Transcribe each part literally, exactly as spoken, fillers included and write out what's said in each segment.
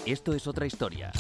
Esto es otra historia.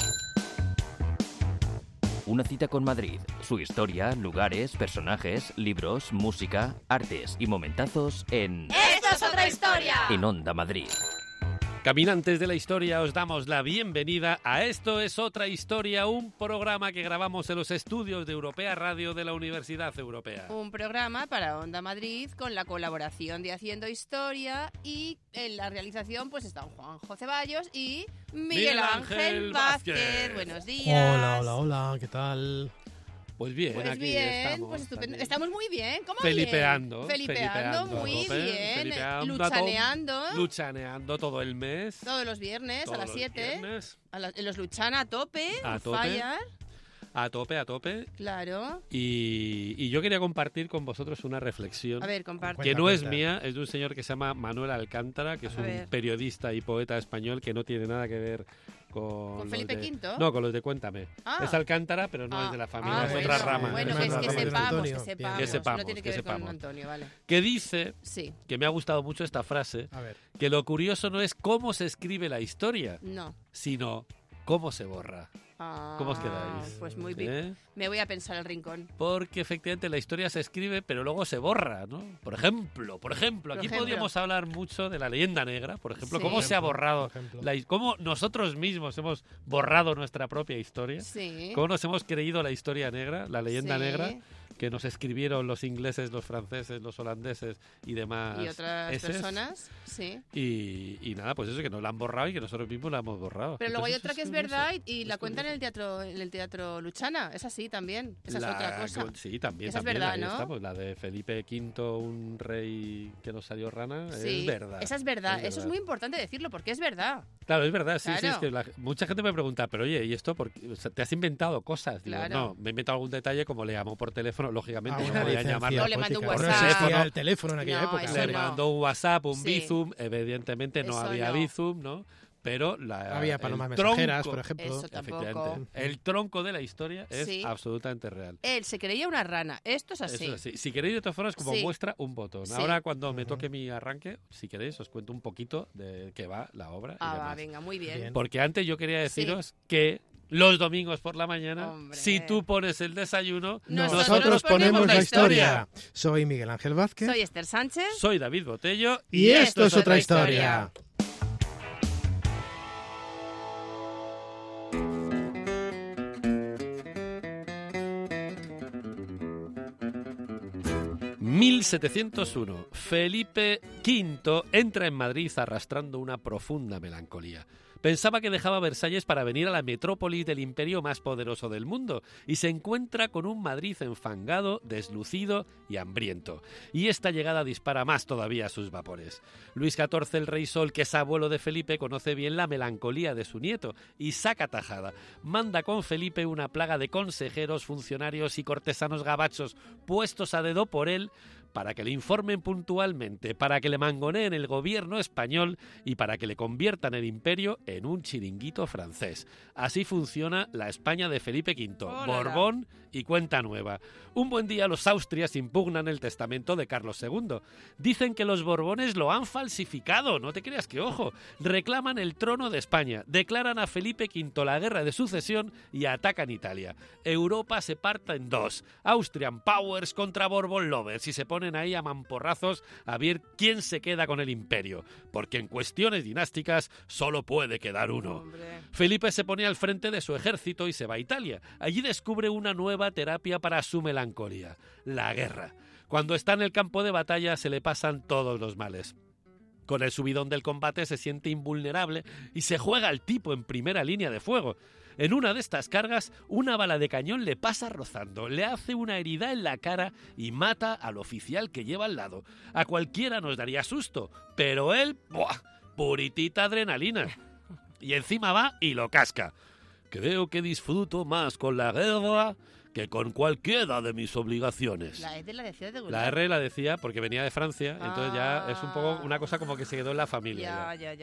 Una cita con Madrid, su historia, lugares, personajes, libros, música, artes y momentazos en... ¡Esto es otra historia! En Onda Madrid. Caminantes de la historia, os damos la bienvenida a Esto es otra historia, un programa que grabamos en los estudios de Europea Radio de la Universidad Europea. Un programa para Onda Madrid con la colaboración de Haciendo Historia, y en la realización pues están Juanjo Ceballos y Miguel, Miguel Ángel, Ángel Vázquez. Vázquez. Buenos días. Hola, hola, hola, ¿qué tal? Pues bien, Pues aquí bien, estamos. pues estupendo. también. Estamos muy bien. ¿Cómo Felipeando, bien? Felipeando, felipeando, muy Rope, bien. felipeando, Luchaneando. Luchaneando todo el mes. Todos los viernes todos a las los siete. viernes, A la- en los Luchana a tope. A on tope. fire, a tope, a tope. claro. Y, y yo quería compartir con vosotros una reflexión A ver, comparte. que Cuenta, no es cuenta. mía, es de un señor que se llama Manuel Alcántara, que es A un ver. periodista y poeta español que no tiene nada que ver con... ¿Con los Felipe de- Quinto? No, con los de Cuéntame. Ah. Es Alcántara, pero no Ah, es de la familia, ah, es bueno, otra rama. Bueno, es que, es otra que rama. sepamos, Antonio, que bien. sepamos. Que sepamos, No tiene que, que ver sepamos. con Antonio, vale. Que dice, Sí, que me ha gustado mucho esta frase, A ver. que lo curioso no es cómo se escribe la historia, no. sino cómo se borra. Ah, ¿Cómo os quedáis? Pues muy bien. ¿Eh? Me voy a pensar el rincón. Porque efectivamente la historia se escribe, pero luego se borra, ¿no? Por ejemplo, por ejemplo, Por aquí ejemplo. podríamos hablar mucho de la leyenda negra, por ejemplo, Sí. cómo Por se ha ejemplo, borrado, por ejemplo. la, cómo nosotros mismos hemos borrado nuestra propia historia, Sí. cómo nos hemos creído la historia negra, la leyenda Sí. negra, que nos escribieron los ingleses, los franceses, los holandeses y demás. Y otras eses. personas, sí. Y, y nada, pues eso, que nos la han borrado y que nosotros mismos la hemos borrado. Pero luego hay Entonces, otra que es curioso. verdad y, y Es la cuentan en curioso. el teatro en el teatro Luchana. Es así también. Esa La- es otra cosa. Sí, también, Esa es también, verdad, ahí ¿no? estamos. La de Felipe quinto, un rey que no salió rana, Sí, es verdad. esa es verdad. es Eso es verdad. muy importante decirlo porque es verdad. Claro, es verdad, sí, sí, Claro. es que la- mucha gente me pregunta, pero oye, ¿y esto por qué? O sea, te has inventado cosas? Digo, Claro. no, me he inventado algún detalle como le llamó por teléfono, lógicamente, Ah, no una podían licencia llamarlo. No, le mando un poética. WhatsApp. No existía Teléfono. el teléfono en aquella No, época. eso Le no. mandó un WhatsApp, un Sí. Bizum, evidentemente no Eso había no. Bizum, ¿no? Pero la, Había el palomas tronco- mensajeras, por ejemplo. Eso tampoco. Efectivamente, el tronco de la historia es Sí. absolutamente real. Él se creía una rana. Esto es así. Eso es así. Si queréis, de todas formas, como Sí. muestra un botón. Sí. Ahora, cuando me toque mi arranque, si queréis, os cuento un poquito de qué va la obra. y Ah, va, demás. venga, muy bien. Bien. Porque antes yo quería deciros que los domingos por la mañana, Hombre. si tú pones el desayuno, Nosotros Nosotros ponemos ponemos la la historia. Soy Miguel Ángel Vázquez. Soy Esther Sánchez. soy David Botello. Y esto es otra historia. mil setecientos uno. Felipe quinto entra en Madrid arrastrando una profunda melancolía. Pensaba que dejaba Versalles para venir a la metrópolis del imperio más poderoso del mundo y se encuentra con un Madrid enfangado, deslucido y hambriento. Y esta llegada dispara más todavía sus vapores. Luis catorce, el rey Sol, que es abuelo de Felipe, conoce bien la melancolía de su nieto y saca tajada. Manda con Felipe una plaga de consejeros, funcionarios y cortesanos gabachos puestos a dedo por él para que le informen puntualmente, para que le mangoneen el gobierno español y para que le conviertan el imperio en un chiringuito francés. Así funciona la España de Felipe quinto, ¡Ólala! Borbón y cuenta nueva. Un buen día los Austrias impugnan el testamento de Carlos segundo. Dicen que los Borbones lo han falsificado, no te creas que ojo. Reclaman el trono de España, declaran a Felipe quinto la guerra de sucesión y atacan Italia. Europa se parta en dos. Austrian Powers contra Bourbon Lovers y se ponen ahí a mamporrazos a ver quién se queda con el imperio. Porque en cuestiones dinásticas solo puede quedar uno. Hombre. Felipe se pone al frente de su ejército y se va a Italia. Allí descubre una nueva terapia para su melancolía, la guerra. Cuando está en el campo de batalla se le pasan todos los males. Con el subidón del combate se siente invulnerable y se juega al tipo en primera línea de fuego. En una de estas cargas, una bala de cañón le pasa rozando, le hace una herida en la cara y mata al oficial que lleva al lado. A cualquiera nos daría susto, pero él, ¡buah!, puritita adrenalina. Y encima va y lo casca. Creo que disfruto más con la guerra que con cualquiera de mis obligaciones. La E de la de Ciudad de La Gullar. R la decía porque venía de Francia, entonces ya es un poco una cosa como que se quedó en la familia. Ya, ya, ya. Sí.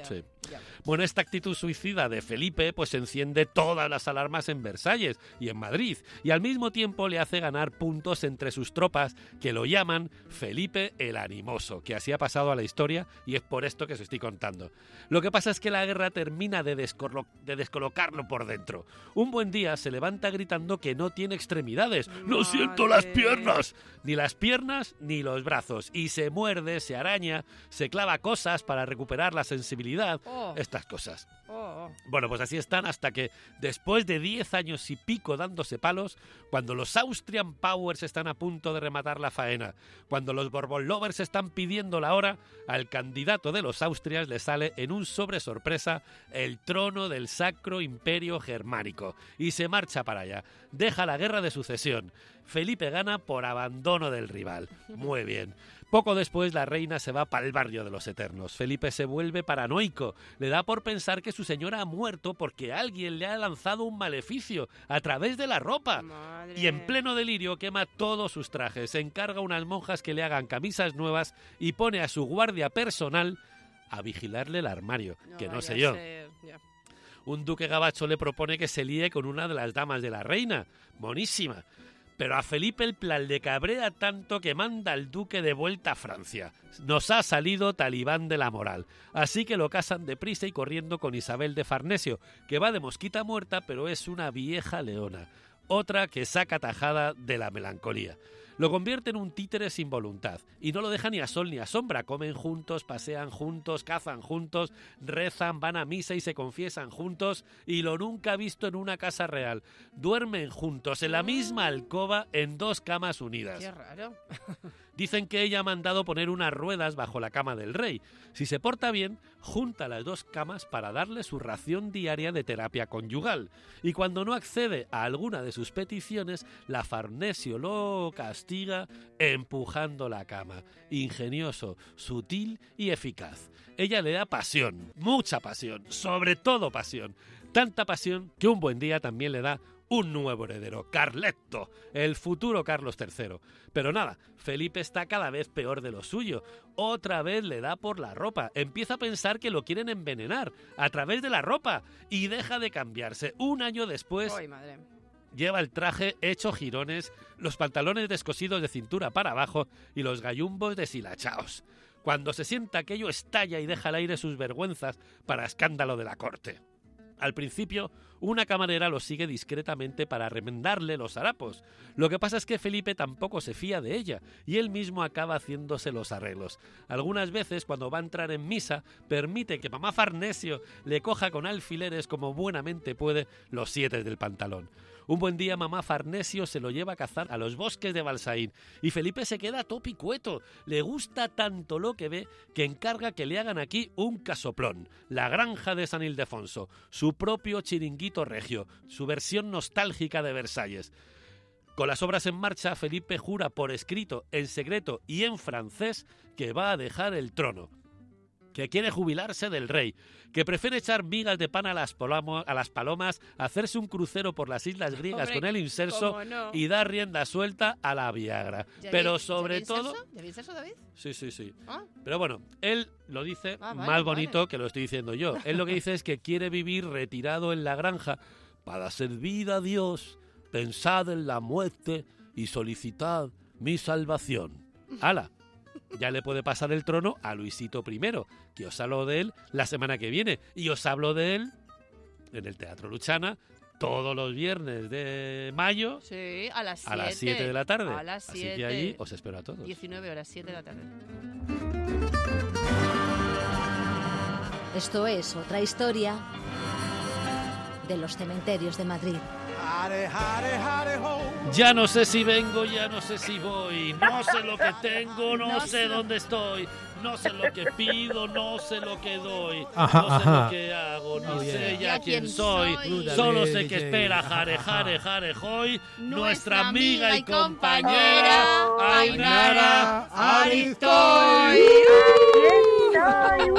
Ya. Bueno, esta actitud suicida de Felipe pues enciende todas las alarmas en Versalles y en Madrid, y al mismo tiempo le hace ganar puntos entre sus tropas, que lo llaman Felipe el Animoso, que así ha pasado a la historia y es por esto que os estoy contando. Lo que pasa es que la guerra termina de, descolo- de descolocarlo por dentro. Un buen día se levanta gritando que no tiene extremidades. ¡No siento las piernas! Ni las piernas ni los brazos. Y se muerde, se araña, se clava cosas para recuperar la sensibilidad. Oh. Estas cosas. Oh, oh. Bueno, pues así están hasta que, después de diez años y pico dándose palos, cuando los Austrian Powers están a punto de rematar la faena, cuando los Bourbon Lovers están pidiendo la hora, al candidato de los Austrias le sale en un sobre sorpresa el trono del Sacro Imperio Germánico y se marcha para allá. Deja la guerra de sucesión. Felipe gana por abandono del rival. Muy bien. Poco después la reina se va para el barrio de los Eternos. Felipe se vuelve paranoico. Le da por pensar que su señora ha muerto porque alguien le ha lanzado un maleficio a través de la ropa. Madre. Y en pleno delirio quema todos sus trajes, encarga a unas monjas que le hagan camisas nuevas y pone a su guardia personal a vigilarle el armario, que no vaya sé a yo. ser, ya. Un duque gabacho le propone que se líe con una de las damas de la reina. Monísima. Pero a Felipe el plan le cabrea tanto que manda al duque de vuelta a Francia. Nos ha salido talibán de la moral. Así que lo casan deprisa y corriendo con Isabel de Farnesio, que va de mosquita muerta, pero es una vieja leona. Otra que saca tajada de la melancolía. Lo convierte en un títere sin voluntad y no lo deja ni a sol ni a sombra. Comen juntos, pasean juntos, cazan juntos, rezan, van a misa y se confiesan juntos, y lo nunca visto en una casa real. Duermen juntos en la misma alcoba en dos camas unidas. Qué raro. Dicen que ella ha mandado poner unas ruedas bajo la cama del rey. Si se porta bien, junta las dos camas para darle su ración diaria de terapia conyugal. Y cuando no accede a alguna de sus peticiones, la Farnesio lo castiga empujando la cama. Ingenioso, sutil y eficaz. Ella le da pasión, mucha pasión, sobre todo pasión. Tanta pasión que un buen día también le da un nuevo heredero, Carletto, el futuro Carlos tercero. Pero nada, Felipe está cada vez peor de lo suyo. Otra vez le da por la ropa. Empieza a pensar que lo quieren envenenar a través de la ropa y deja de cambiarse. Un año después Ay, madre. lleva el traje hecho jirones, los pantalones descosidos de cintura para abajo y los gallumbos deshilachaos. Cuando se sienta aquello, estalla y deja al aire sus vergüenzas para escándalo de la corte. Al principio, una camarera lo sigue discretamente para remendarle los harapos. Lo que pasa es que Felipe tampoco se fía de ella y él mismo acaba haciéndose los arreglos. Algunas veces, cuando va a entrar en misa, permite que mamá Farnesio le coja con alfileres como buenamente puede los siete del pantalón. Un buen día mamá Farnesio se lo lleva a cazar a los bosques de Balsaín y Felipe se queda topicueto. Le gusta tanto lo que ve que encarga que le hagan aquí un casoplón, la granja de San Ildefonso, su propio chiringuito regio, su versión nostálgica de Versalles. Con las obras en marcha, Felipe jura por escrito, en secreto y en francés que va a dejar el trono, que quiere jubilarse del rey, que prefiere echar migas de pan a las, palomo, a las palomas, hacerse un crucero por las islas griegas Hombre, con el inserso ¿cómo no? y dar rienda suelta a la Viagra. ¿Ya Pero vi- sobre ya vi todo... inserso? ¿Ya vi inserso, David? Sí, sí, sí. Ah, Pero bueno, él lo dice Ah, vale, más bonito vale. que lo estoy diciendo yo. Él lo que dice es que quiere vivir retirado en la granja para servir a Dios, pensad en la muerte y solicitad mi salvación. ¡Hala! Ya le puede pasar el trono a Luisito primero, que os hablo de él la semana que viene. Y os hablo de él en el Teatro Luchana todos los viernes de mayo sí, a las siete. a las siete de la tarde. A las Así siete. que allí os espero a todos. diecinueve horas, siete de la tarde. Esto es otra historia de los cementerios de Madrid. Ya no sé si vengo, ya no sé si voy, no sé lo que tengo, no, No sé sé. dónde estoy, no sé lo que pido, no sé lo que doy, Ajá, no sé ajá. lo que hago, No ni sé sé ya ya quién quién soy, soy. solo sé Dale, que D J, espera ajá, jare, ajá. jare, jare, hoy, nuestra Nuestra amiga y amiga y compañera compañera, Ainara Ainara Aristoy. Estoy,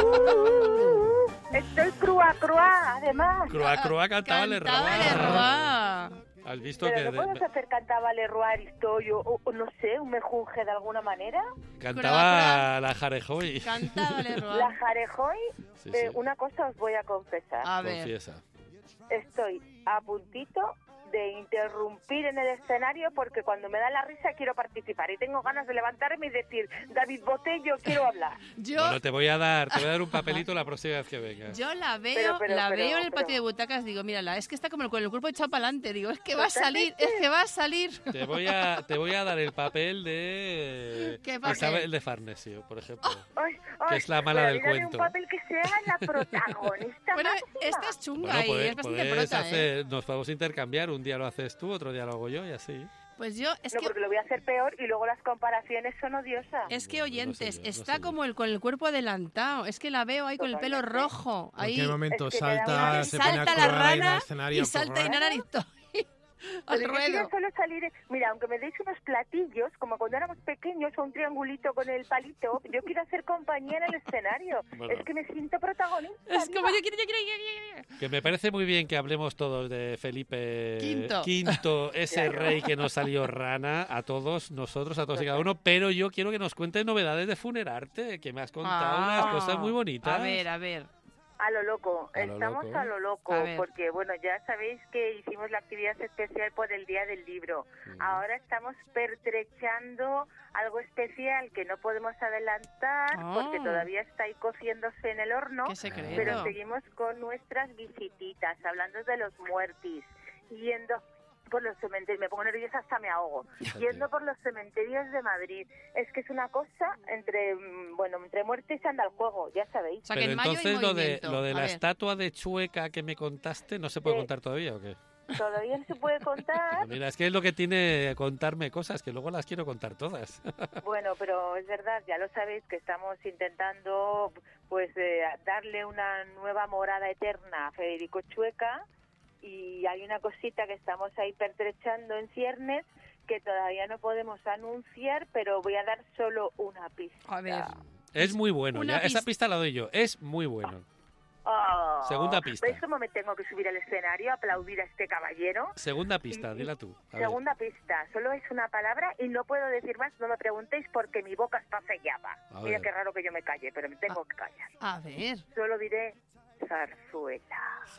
uh, estoy crua, crua, además. Crua, crua, cantaba el Cantaba el error. Erroa. ¿Has visto Pero que no de- podemos hacer cantaba Leroy Aristoyo o, o no sé, un mejunje de alguna manera. cantaba la Jarejoy? Cantaba Leroy. La Jarejoy, Sí, eh, sí. una cosa os voy a confesar. A ver. Confiesa. Estoy a puntito de interrumpir en el escenario porque cuando me da la risa quiero participar y tengo ganas de levantarme y decir, David Botello, quiero hablar. Yo, Bueno, te voy a dar, te voy a dar un papelito la próxima vez que vengas. yo la veo, Pero, pero, la pero, veo en el patio pero- de butacas, digo, mírala, es que está como con el cuerpo echado para adelante. Digo, es que va a salir, es que va a salir. Te voy a, te voy a dar el papel de ¿Qué papel? Isabel de Farnesio, por ejemplo. Ay, ay, Que es la mala pero del dame cuento. un papel que sea la protagonista Bueno, máxima. esta es chunga Bueno, y puedes- es bastante puedes prota, ¿eh? hacer, nos podemos intercambiar. Un día lo haces tú, otro día lo hago yo y así. Pues yo, es No, que... porque lo voy a hacer peor y luego las comparaciones son odiosas. Es que Bueno, no oyentes, sé yo, no está sé yo. como el con el cuerpo adelantado. Es que la veo ahí con el pelo Totalmente. rojo. En Ahí qué momento Es que me da salta, una- se pone a salta la actuar ahí en el rana escenario. y salta Inara Aristoy al Pero yo ruedo. quiero solo salir, mira, aunque me deis unos platillos, como cuando éramos pequeños, o un triangulito con el palito, yo quiero hacer compañía en el escenario. Bueno. Es que me siento protagonista. Es como viva. yo quiero, yo quiero, yo quiero, yo quiero. Que me parece muy bien que hablemos todos de Felipe Quinto. Quinto, ese Claro. rey que nos salió rana a todos nosotros, a todos y cada uno. Pero yo quiero que nos cuentes novedades de Funerarte, que me has contado Ah, unas cosas muy bonitas. A ver, a ver. A lo loco, A lo estamos loco. a lo loco, A ver. porque bueno, ya sabéis que hicimos la actividad especial por el Día del Libro. Mm. Ahora estamos pertrechando algo especial que no podemos adelantar Ah. porque todavía está ahí cociéndose en el horno, Qué secreto. pero seguimos con nuestras visititas, hablando de los muertis, yendo por los cementerios, me pongo nerviosa hasta me ahogo, Fíjate. yendo por los cementerios de Madrid. Es que es una cosa entre, mm, bueno, entre muertes anda el juego, ya sabéis. O sea, que Pero en mayo hay entonces lo de, movimiento. lo de A la ver. estatua de Chueca que me contaste, ¿no se puede Sí. contar todavía o qué? Todavía no se puede contar. Mira, es que es lo que tiene contarme cosas, que luego las quiero contar todas. Bueno, pero es verdad, ya lo sabéis que estamos intentando pues eh, darle una nueva morada eterna a Federico Chueca y hay una cosita que estamos ahí pertrechando en ciernes que todavía no podemos anunciar, pero voy a dar solo una pista. A ver. Es muy bueno, Una ya, esa pista. pista la doy yo, es muy bueno. Oh, Segunda pista. ¿Veis cómo me tengo que subir al escenario a aplaudir a este caballero? Segunda pista, dila tú. A ver. Segunda pista, solo es una palabra y no puedo decir más, no me preguntéis porque mi boca está sellada. A Mira ver. qué raro que yo me calle, pero me tengo que callar. A ver. Solo diré zarzuela.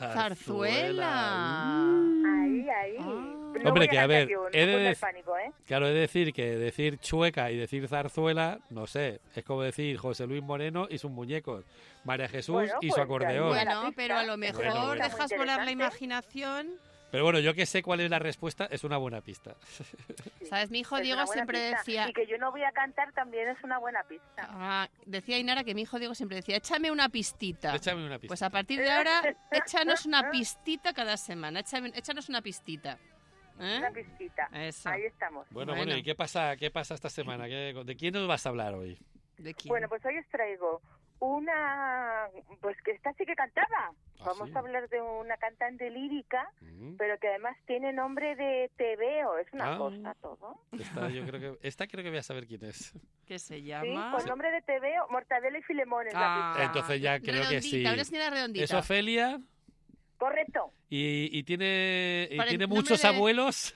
Zarzuela. Ahí, ahí. Ah. No Hombre, voy que a cantar ver, yo, no he de cunda el dec- pánico, ¿eh? Claro, es decir que decir Chueca y decir zarzuela, no sé, es como decir José Luis Moreno y sus muñecos, María Jesús Bueno, y su pues, acordeón. Buena Bueno, pista. pero a lo mejor Bueno, bueno. dejas Muy volar la interesante. imaginación. Pero bueno, yo que sé cuál es la respuesta, es una buena pista. Sí. ¿Sabes? Mi hijo Es Diego una buena siempre pista. decía... Y que yo no voy a cantar también es una buena pista. Ah, decía Inara que mi hijo Diego siempre decía, échame una pistita. Échame una pista. Pues a partir de ahora, échanos una pistita cada semana. Échame- échanos una pistita. ¿Eh? Una pistita. Eso. Ahí estamos. Bueno, Bueno. bueno, ¿y qué pasa, qué pasa esta semana? ¿Qué- ¿De quién nos vas a hablar hoy? ¿De quién? Bueno, pues hoy os traigo una... Pues que esta sí que cantaba. ¿Ah, Vamos sí? a hablar de una cantante lírica, Mm, pero que además tiene nombre de tebeo. Es una Ah. cosa todo. Esta, yo creo que, esta creo que voy a saber quién es. ¿Qué se Sí, llama? con nombre de tebeo, Mortadela y Filemón es Ah, la pista. Entonces ya creo que redondita, sí. una señora redondita. Es Ofelia Correcto. y, y tiene, y Para el tiene nombre muchos de- abuelos.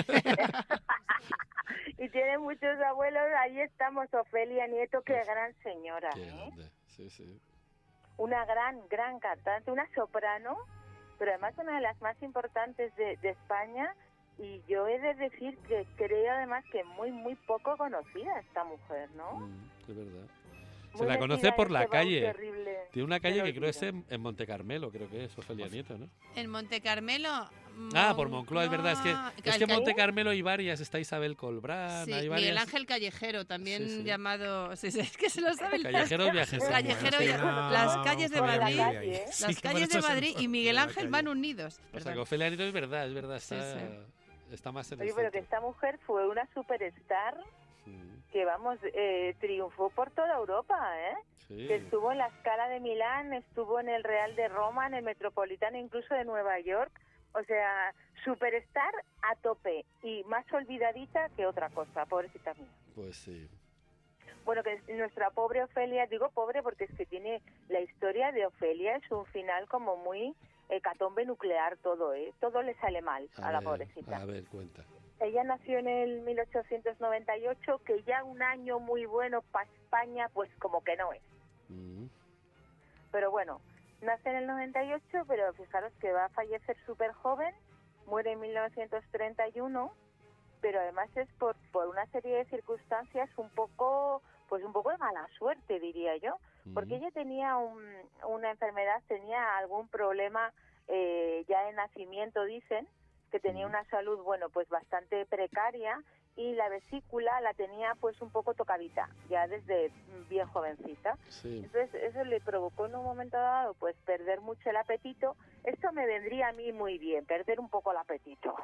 Y tiene muchos abuelos. Ahí estamos, Ofelia Nieto, qué Pues, gran señora. Qué ¿eh? grande. Sí, sí. Una gran, gran cantante, una soprano, pero además una de las más importantes de, de España. Y yo he de decir que creo además que muy, muy poco conocida esta mujer, ¿no? Mm, es verdad. Se Muy la metida conoce en por la este baúl calle. terrible Tiene una del calle que creo es olvido. en, en Monte Carmelo, creo que es Ofelia Nieto, ¿no? En Monte Carmelo. Ah, por Moncloa, es verdad. Es que, es que en Cal- Monte Carmelo hay varias. Está Isabel Colbrán, Sí, hay varias. Miguel Ángel Callejero, también Sí, sí. llamado... Sí, sí, es que se lo sabe. Callejeros viajes. Callejero Sí, y- no, las calles de por la Madrid. calle, ¿eh? Las Sí, que por calles de eso se Madrid nos y Miguel olvida la Ángel calle. van unidos. O sea que Perdón. Ofelia Nieto es verdad, es verdad. Sí, Está, sí. está más en el Oye, pero que centro. esta mujer fue una superstar Mm, que, vamos, eh, triunfó por toda Europa, ¿eh? sí. Que estuvo en la Scala de Milán, estuvo en el Real de Roma, en el Metropolitano, incluso de Nueva York. O sea, superstar a tope y más olvidadita que otra cosa, pobrecita mía. Pues sí. Bueno, que nuestra pobre Ofelia, digo pobre porque es que tiene la historia de Ofelia, es un final como muy hecatombe nuclear todo, ¿eh? Todo le sale mal a, A la ver, pobrecita. A ver, cuenta. Ella nació en el mil ochocientos noventa y ocho, que ya un año muy bueno para España, pues como que no es. Mm. Pero bueno, nace en el noventa y ocho, pero fijaros que va a fallecer súper joven, muere en mil novecientos treinta y uno, pero además es por, por una serie de circunstancias un poco, pues un poco de mala suerte, diría yo, porque Mm. ella tenía un, una enfermedad, tenía algún problema eh, ya de nacimiento, dicen, que tenía Mm. una salud, bueno, pues bastante precaria, y la vesícula la tenía pues un poco tocadita, ya desde bien jovencita. Sí. Entonces eso le provocó en un momento dado pues perder mucho el apetito. Esto me vendría a mí muy bien, perder un poco el apetito.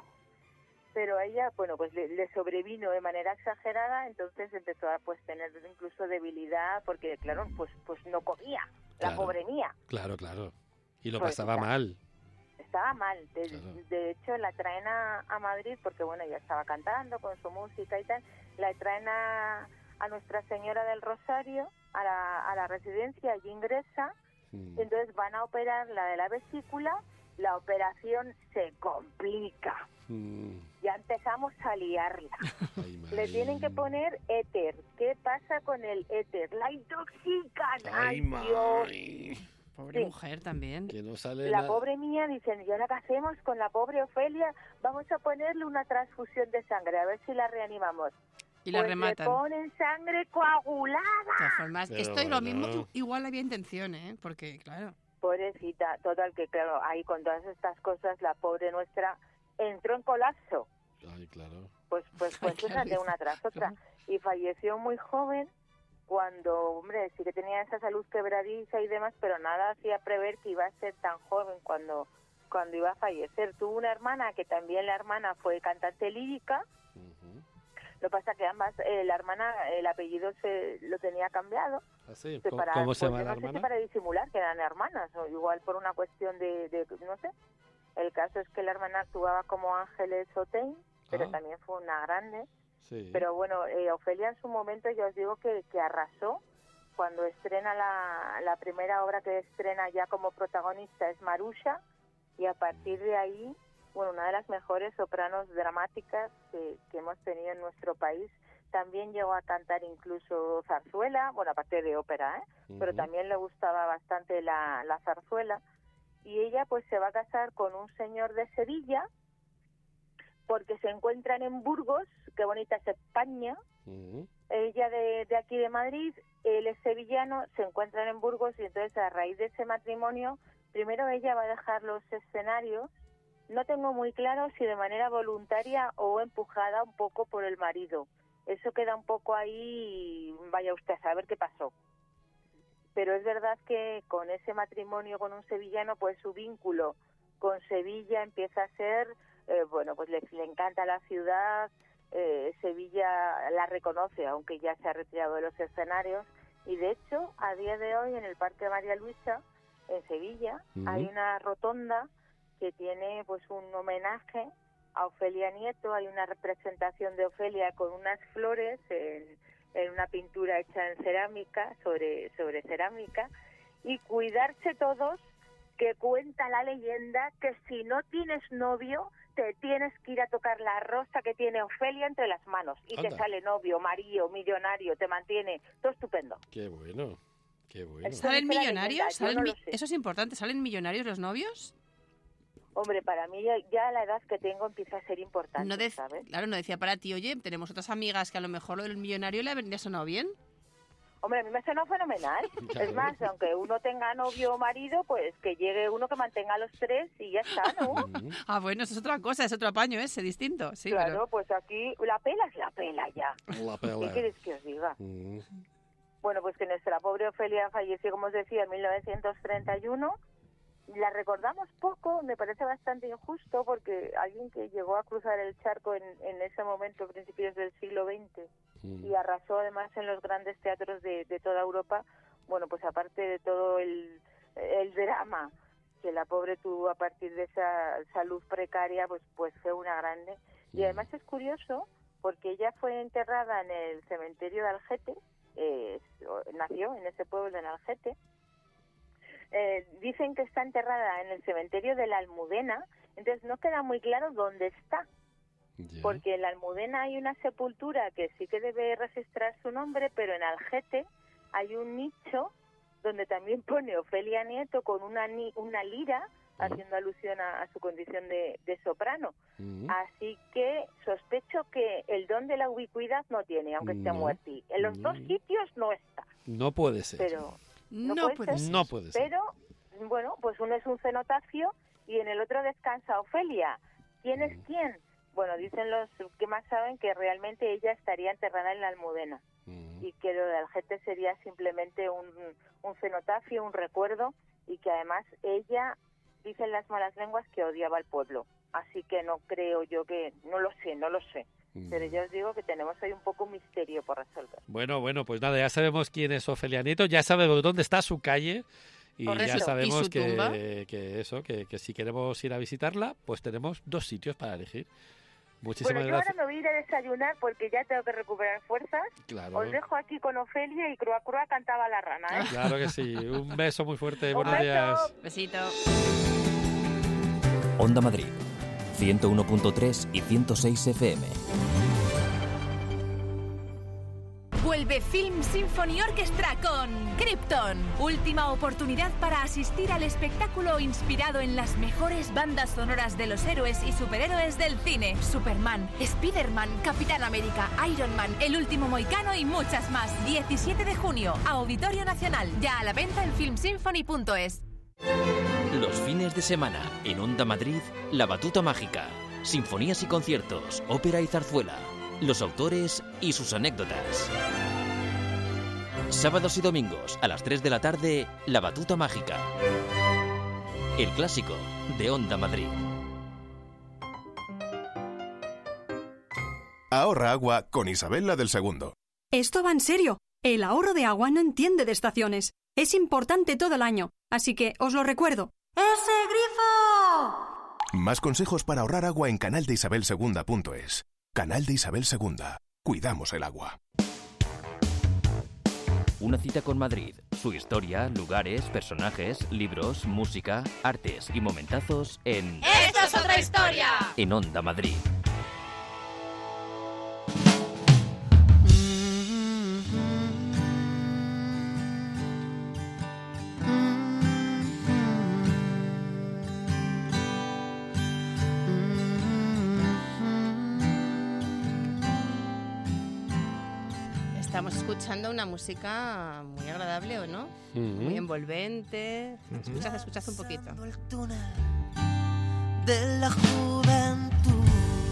Pero a ella, bueno, pues le, le sobrevino de manera exagerada, entonces empezó a pues tener incluso debilidad, porque claro, pues pues no comía, la Claro. pobre mía. Claro, claro. Y lo Pues pasaba está. mal. Estaba mal. De, Claro. de hecho, la traen a, a Madrid porque, bueno, ella estaba cantando con su música y tal. La traen a, a Nuestra Señora del Rosario, a la, a la residencia, allí ingresa. Mm. Y entonces van a operar la de la vesícula. La operación se complica. Mm. Ya empezamos a liarla. Ay, Le madre. tienen que poner éter. ¿Qué pasa con el éter? La intoxican. Ay, ¡Ay, Dios! madre. Pobre Sí. mujer también. Que no sale La nada. pobre mía, dicen, ¿y ahora qué hacemos con la pobre Ofelia? Vamos a ponerle una transfusión de sangre, a ver si la reanimamos. Y la Pues rematan. le ponen sangre coagulada. De todas formas, Pero esto y lo bueno. mismo, igual había intención, ¿eh? Porque, claro. Pobrecita, total que claro, ahí con todas estas cosas, la pobre nuestra entró en colapso. Ay, claro. Pues, pues, Ay, pues qué fíjate, risa. una tras otra. Y falleció muy joven, cuando, hombre, sí que tenía esa salud quebradiza y demás, pero nada hacía prever que iba a ser tan joven cuando, cuando iba a fallecer. Tuvo una hermana, que también la hermana fue cantante lírica. Ujú. Lo que pasa que ambas, eh, la hermana, el apellido se lo tenía cambiado. Así, que ¿Cómo, para, cómo se pues, llama yo la no sé si hermana? para disimular que eran hermanas, o igual por una cuestión de, de, no sé. El caso es que la hermana actuaba como Ángeles Otein, pero Ah. también fue una grande. Sí. Pero bueno, eh, Ofelia en su momento, yo os digo que, que arrasó. Cuando estrena la, la primera obra que estrena ya como protagonista es Marusha, y a partir de ahí, bueno, una de las mejores sopranos dramáticas que, que hemos tenido en nuestro país. También llegó a cantar incluso zarzuela, bueno, aparte de ópera, ¿eh? Pero Ujú. también le gustaba bastante la, la zarzuela. Y ella pues se va a casar con un señor de Sevilla, porque se encuentran en Burgos, qué bonita es España. Ujú. Ella de, de aquí de Madrid, él es sevillano, se encuentran en Burgos, y entonces a raíz de ese matrimonio, primero ella va a dejar los escenarios. No tengo muy claro si de manera voluntaria o empujada un poco por el marido. Eso queda un poco ahí, vaya usted a saber qué pasó. Pero es verdad que con ese matrimonio con un sevillano, pues su vínculo con Sevilla empieza a ser, eh, bueno, pues le, le encanta la ciudad, eh, Sevilla la reconoce, aunque ya se ha retirado de los escenarios, y de hecho, a día de hoy en el Parque María Luisa, en Sevilla, Ujú. hay una rotonda que tiene pues un homenaje a Ofelia Nieto. Hay una representación de Ofelia con unas flores en, en una pintura hecha en cerámica, sobre, sobre cerámica, y cuidarse todos, que cuenta la leyenda que si no tienes novio, te tienes que ir a tocar la rosa que tiene Ofelia entre las manos, y Anda. te sale novio, marido, millonario, te mantiene, todo estupendo. Qué bueno. Qué bueno. Eso ¿Salen dice la leyenda, millonarios? yo ¿Salen no mi- lo sé. Eso es importante. ¿Salen millonarios los novios? Hombre, para mí ya, ya la edad que tengo empieza a ser importante, No de- ¿sabes? Claro, no decía para ti, oye, tenemos otras amigas que a lo mejor lo del millonario le habría sonado bien. Hombre, a mí me sonó fenomenal. Claro. Es más, aunque uno tenga novio o marido, pues que llegue uno que mantenga a los tres y ya está, ¿no? Ujú. Ah, bueno, eso es otra cosa, es otro apaño ese, distinto. Sí, claro, pero... pues aquí la pela es la pela ya. La ¿Qué pela. quieres que os diga? Ujú. Bueno, pues que nuestra pobre Ofelia falleció, como os decía, en mil novecientos treinta y uno. La recordamos poco, me parece bastante injusto, porque alguien que llegó a cruzar el charco en, en ese momento, principios del siglo veinte, Ujú. y arrasó además en los grandes teatros de, de toda Europa, bueno, pues aparte de todo el, el drama que la pobre tuvo a partir de esa salud precaria, pues, pues fue una grande. Y además es curioso, porque ella fue enterrada en el cementerio de Algete, eh, nació en ese pueblo, en Algete, eh, dicen que está enterrada en el cementerio de la Almudena, entonces no queda muy claro dónde está. Ya. Porque en la Almudena hay una sepultura que sí que debe registrar su nombre, pero en Algete hay un nicho donde también pone Ofelia Nieto con una ni- una lira, uh-huh. haciendo alusión a, a su condición de, de soprano. Uh-huh. Así que sospecho que el don de la ubicuidad no tiene, aunque esté no. muerto. En los dos sitios no está. No puede ser. Pero no, no, puede, puede ser. ser. No puede ser. Pero, bueno, pues uno es un cenotafio y en el otro descansa Ofelia. ¿Quién es uh-huh. quién? Bueno, dicen los que más saben que realmente ella estaría enterrada en la Almudena uh-huh. y que lo de Algete sería simplemente un, un cenotafio, un recuerdo, y que además ella, dicen las malas lenguas, que odiaba al pueblo. Así que no creo yo que... No lo sé, no lo sé. Uh-huh. Pero yo os digo que tenemos ahí un poco un misterio por resolver. Bueno, bueno, pues nada, ya sabemos quién es Ofelia Nieto, ya sabemos dónde está su calle. Y Correcto. Ya sabemos ¿Y que, que eso, que, que si queremos ir a visitarla, pues tenemos dos sitios para elegir. Muchísimas bueno, yo gracias. ahora me voy a ir a desayunar porque ya tengo que recuperar fuerzas. Claro. Os dejo aquí con Ofelia y Crua Crua cantaba la rana, ¿eh? Claro que sí. Un beso muy fuerte. Un Buenos beso. días. Besito. Onda Madrid, ciento uno punto tres y ciento seis F M. Vuelve Film Symphony Orchestra con Krypton. Última oportunidad para asistir al espectáculo inspirado en las mejores bandas sonoras de los héroes y superhéroes del cine. Superman, Spiderman, Capitán América, Iron Man, El Último Mohicano y muchas más. diecisiete de junio, Auditorio Nacional. Ya a la venta en film symphony punto es. Los fines de semana en Onda Madrid, La Batuta Mágica. Sinfonías y conciertos, ópera y zarzuela. Los autores y sus anécdotas. Sábados y domingos a las tres de la tarde, La Batuta Mágica. El clásico de Onda Madrid. Ahorra agua con Isabel la del Segundo. Esto va en serio. El ahorro de agua no entiende de estaciones. Es importante todo el año. Así que os lo recuerdo. ¡Ese grifo! Más consejos para ahorrar agua en canal de isabel segunda punto es. Canal de Isabel segunda. Cuidamos el agua. Una cita con Madrid. Su historia, lugares, personajes, libros, música, artes y momentazos en... ¡Esto es otra historia! En Onda Madrid. Estamos escuchando una música muy agradable, ¿o no? Uh-huh. Muy envolvente. Uh-huh. Escuchad, escuchad un poquito. El túnel de la juventud.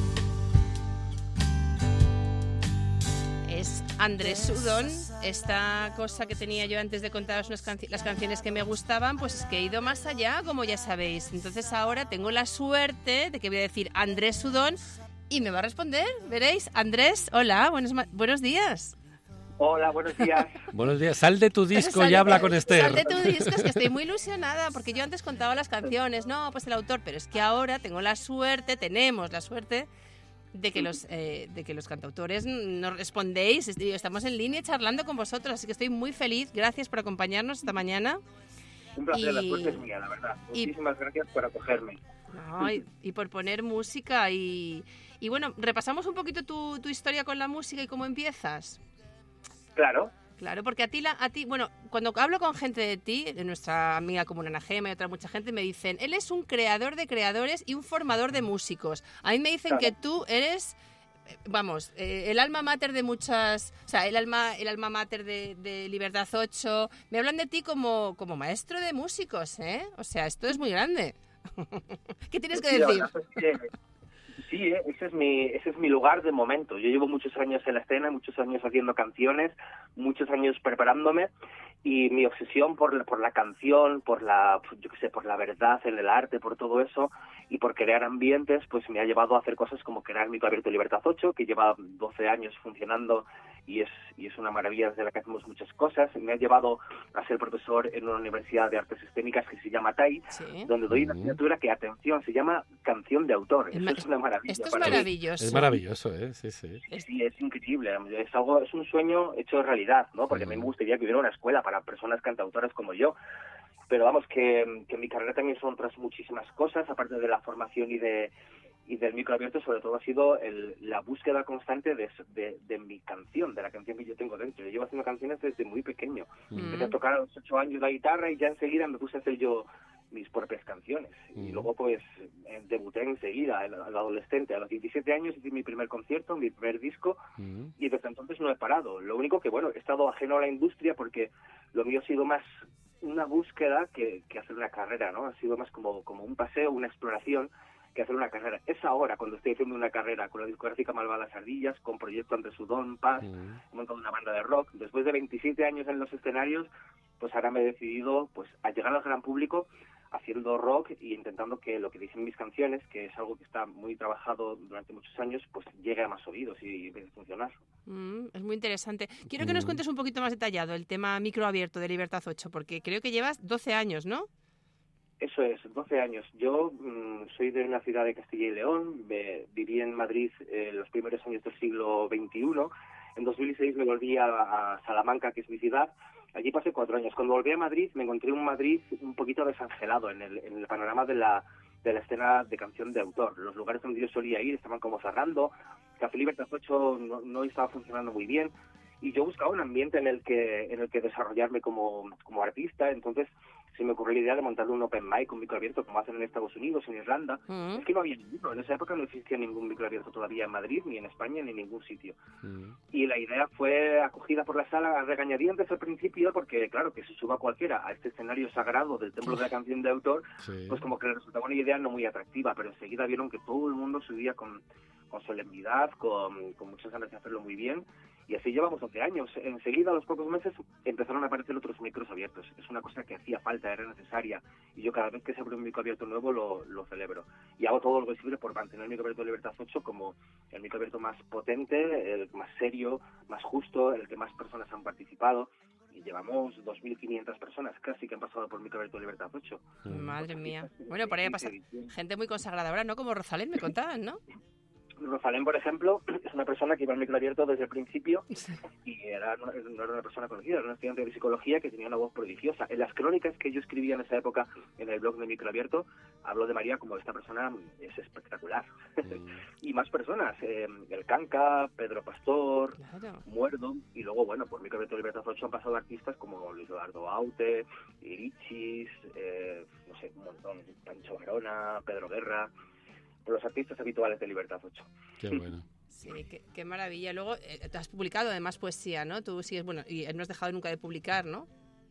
Es Andrés Sudón. Esta cosa que tenía yo antes de contaros unas canci- las canciones que me gustaban, pues es que he ido más allá, como ya sabéis. Entonces ahora tengo la suerte de que voy a decir Andrés Sudón y me va a responder, veréis. Andrés, hola, buenos, ma- buenos días. Hola, buenos días. Buenos días. Sal de tu disco Sal y de, habla con Esther. Sal de tu disco, es que estoy muy ilusionada, porque yo antes contaba las canciones, no, pues el autor, pero es que ahora tengo la suerte, tenemos la suerte de que los eh, de que los cantautores nos respondéis. Estamos en línea charlando con vosotros, así que estoy muy feliz. Gracias por acompañarnos esta mañana. Un placer, y, la suerte es mía, la verdad. Y, Muchísimas gracias por acogerme. No, y, y por poner música y, y bueno, repasamos un poquito tu, tu historia con la música y cómo empiezas. Claro. Claro, porque a ti, la, a ti, bueno, cuando hablo con gente de ti, de nuestra amiga común Ana Gema y otra mucha gente, me dicen, él es un creador de creadores y un formador de músicos. A mí me dicen claro. que tú eres, vamos, eh, el alma mater de muchas, o sea, el alma, el alma mater de, de Libertad ocho. Me hablan de ti como, como maestro de músicos, ¿eh? O sea, esto es muy grande. ¿Qué tienes que decir? Sí, ¿eh? ese es mi ese es mi lugar de momento. Yo llevo muchos años en la escena, muchos años haciendo canciones, muchos años preparándome, y mi obsesión por la, por la canción, por la yo qué sé, por la verdad en el arte, por todo eso y por crear ambientes, pues me ha llevado a hacer cosas como crear Mito Abierto Libertad ocho, que lleva doce años funcionando y es y es una maravilla desde la que hacemos muchas cosas. Me ha llevado a ser profesor en una universidad de artes escénicas que se llama T A I, ¿sí? Donde doy una asignatura que, atención, se llama Canción de Autor. Esto es una maravilla. Esto es maravilloso. Es maravilloso, ¿eh? Sí, sí. Sí, es increíble. Es algo, es un sueño hecho realidad, ¿no? Porque a mí me gustaría que hubiera una escuela para personas cantautoras como yo. pero vamos, que, que mi carrera también son otras muchísimas cosas, aparte de la formación y de y del micro abierto, sobre todo ha sido el, la búsqueda constante de, de, de mi canción, de la canción que yo tengo dentro. Yo llevo haciendo canciones desde muy pequeño. Mm. Empecé a tocar a los ocho años la guitarra y ya enseguida me puse a hacer yo mis propias canciones. Mm. Y luego pues debuté enseguida, al, al adolescente. A los diecisiete años hice mi primer concierto, mi primer disco, mm. y desde entonces no he parado. Lo único que, bueno, he estado ajeno a la industria porque lo mío ha sido más una búsqueda que, que hacer una carrera, ¿no? Ha sido más como, como un paseo, una exploración, que hacer una carrera. Es ahora cuando estoy haciendo una carrera con la discográfica Malvadas Ardillas, con Proyecto Andre Sudón, Paz, mm. he montado una banda de rock. Después de veintisiete años en los escenarios, pues ahora me he decidido pues a llegar al gran público haciendo rock y intentando que lo que dicen mis canciones, que es algo que está muy trabajado durante muchos años, pues llegue a más oídos y empiece a funcionar. Mm, es muy interesante. Quiero que nos cuentes un poquito más detallado el tema micro abierto de Libertad ocho, porque creo que llevas doce años, ¿no? Eso es, doce años. Yo mmm, soy de una ciudad de Castilla y León, me, viví en Madrid eh, los primeros años del siglo veintiuno. En dos mil seis me volví a, a Salamanca, que es mi ciudad. Allí pasé cuatro años. Cuando volví a Madrid me encontré un Madrid un poquito desangelado en el, en el panorama de la, de la escena de canción de autor. Los lugares donde yo solía ir estaban como cerrando, Café Libertad ocho no, no estaba funcionando muy bien. Y yo buscaba un ambiente en el que en el que desarrollarme como, como artista. Entonces se me ocurrió la idea de montar un open mic, un micro abierto, como hacen en Estados Unidos, en Irlanda. Uh-huh. Es que no había ninguno. En esa época no existía ningún micro abierto todavía en Madrid, ni en España, ni en ningún sitio. Uh-huh. Y la idea fue acogida por la sala a regañadientes al principio, porque claro, que se suba cualquiera a este escenario sagrado del templo de la canción de autor, sí. pues como que le resultaba una idea no muy atractiva, pero enseguida vieron que todo el mundo subía con, con solemnidad, con, con muchas ganas de hacerlo muy bien. Y así llevamos doce años. Enseguida, a los pocos meses, empezaron a aparecer otros micros abiertos. Es una cosa que hacía falta, era necesaria. Y yo cada vez que se abre un micro abierto nuevo lo, lo celebro. Y hago todo lo posible por mantener el micro abierto de Libertad ocho como el micro abierto más potente, el más serio, más justo, el que más personas han participado. Y llevamos dos mil quinientas personas casi que han pasado por micro abierto de Libertad ocho. Madre mía. Bueno, por ahí pasa gente muy consagrada ahora, ¿no? Como Rosalén me contaban, ¿no? Rosalén, por ejemplo, es una persona que iba al micro abierto desde el principio y era, no era una persona conocida, era una estudiante de psicología que tenía una voz prodigiosa. En las crónicas que yo escribía en esa época en el blog de Micro Abierto, hablo de María como esta persona es espectacular. Mm. Y más personas, eh, El Canca, Pedro Pastor, claro. Muerdo, y luego, bueno, por Micro Abierto de Libertad ocho han pasado artistas como Luis Eduardo Aute, Irichis, eh, no sé, un montón, Pancho Varona, Pedro Guerra... los artistas habituales de Libertad ocho. Qué bueno. Sí, qué, qué maravilla. Luego, eh, te has publicado además poesía, ¿no? Tú sigues, bueno, y no has dejado nunca de publicar, ¿no?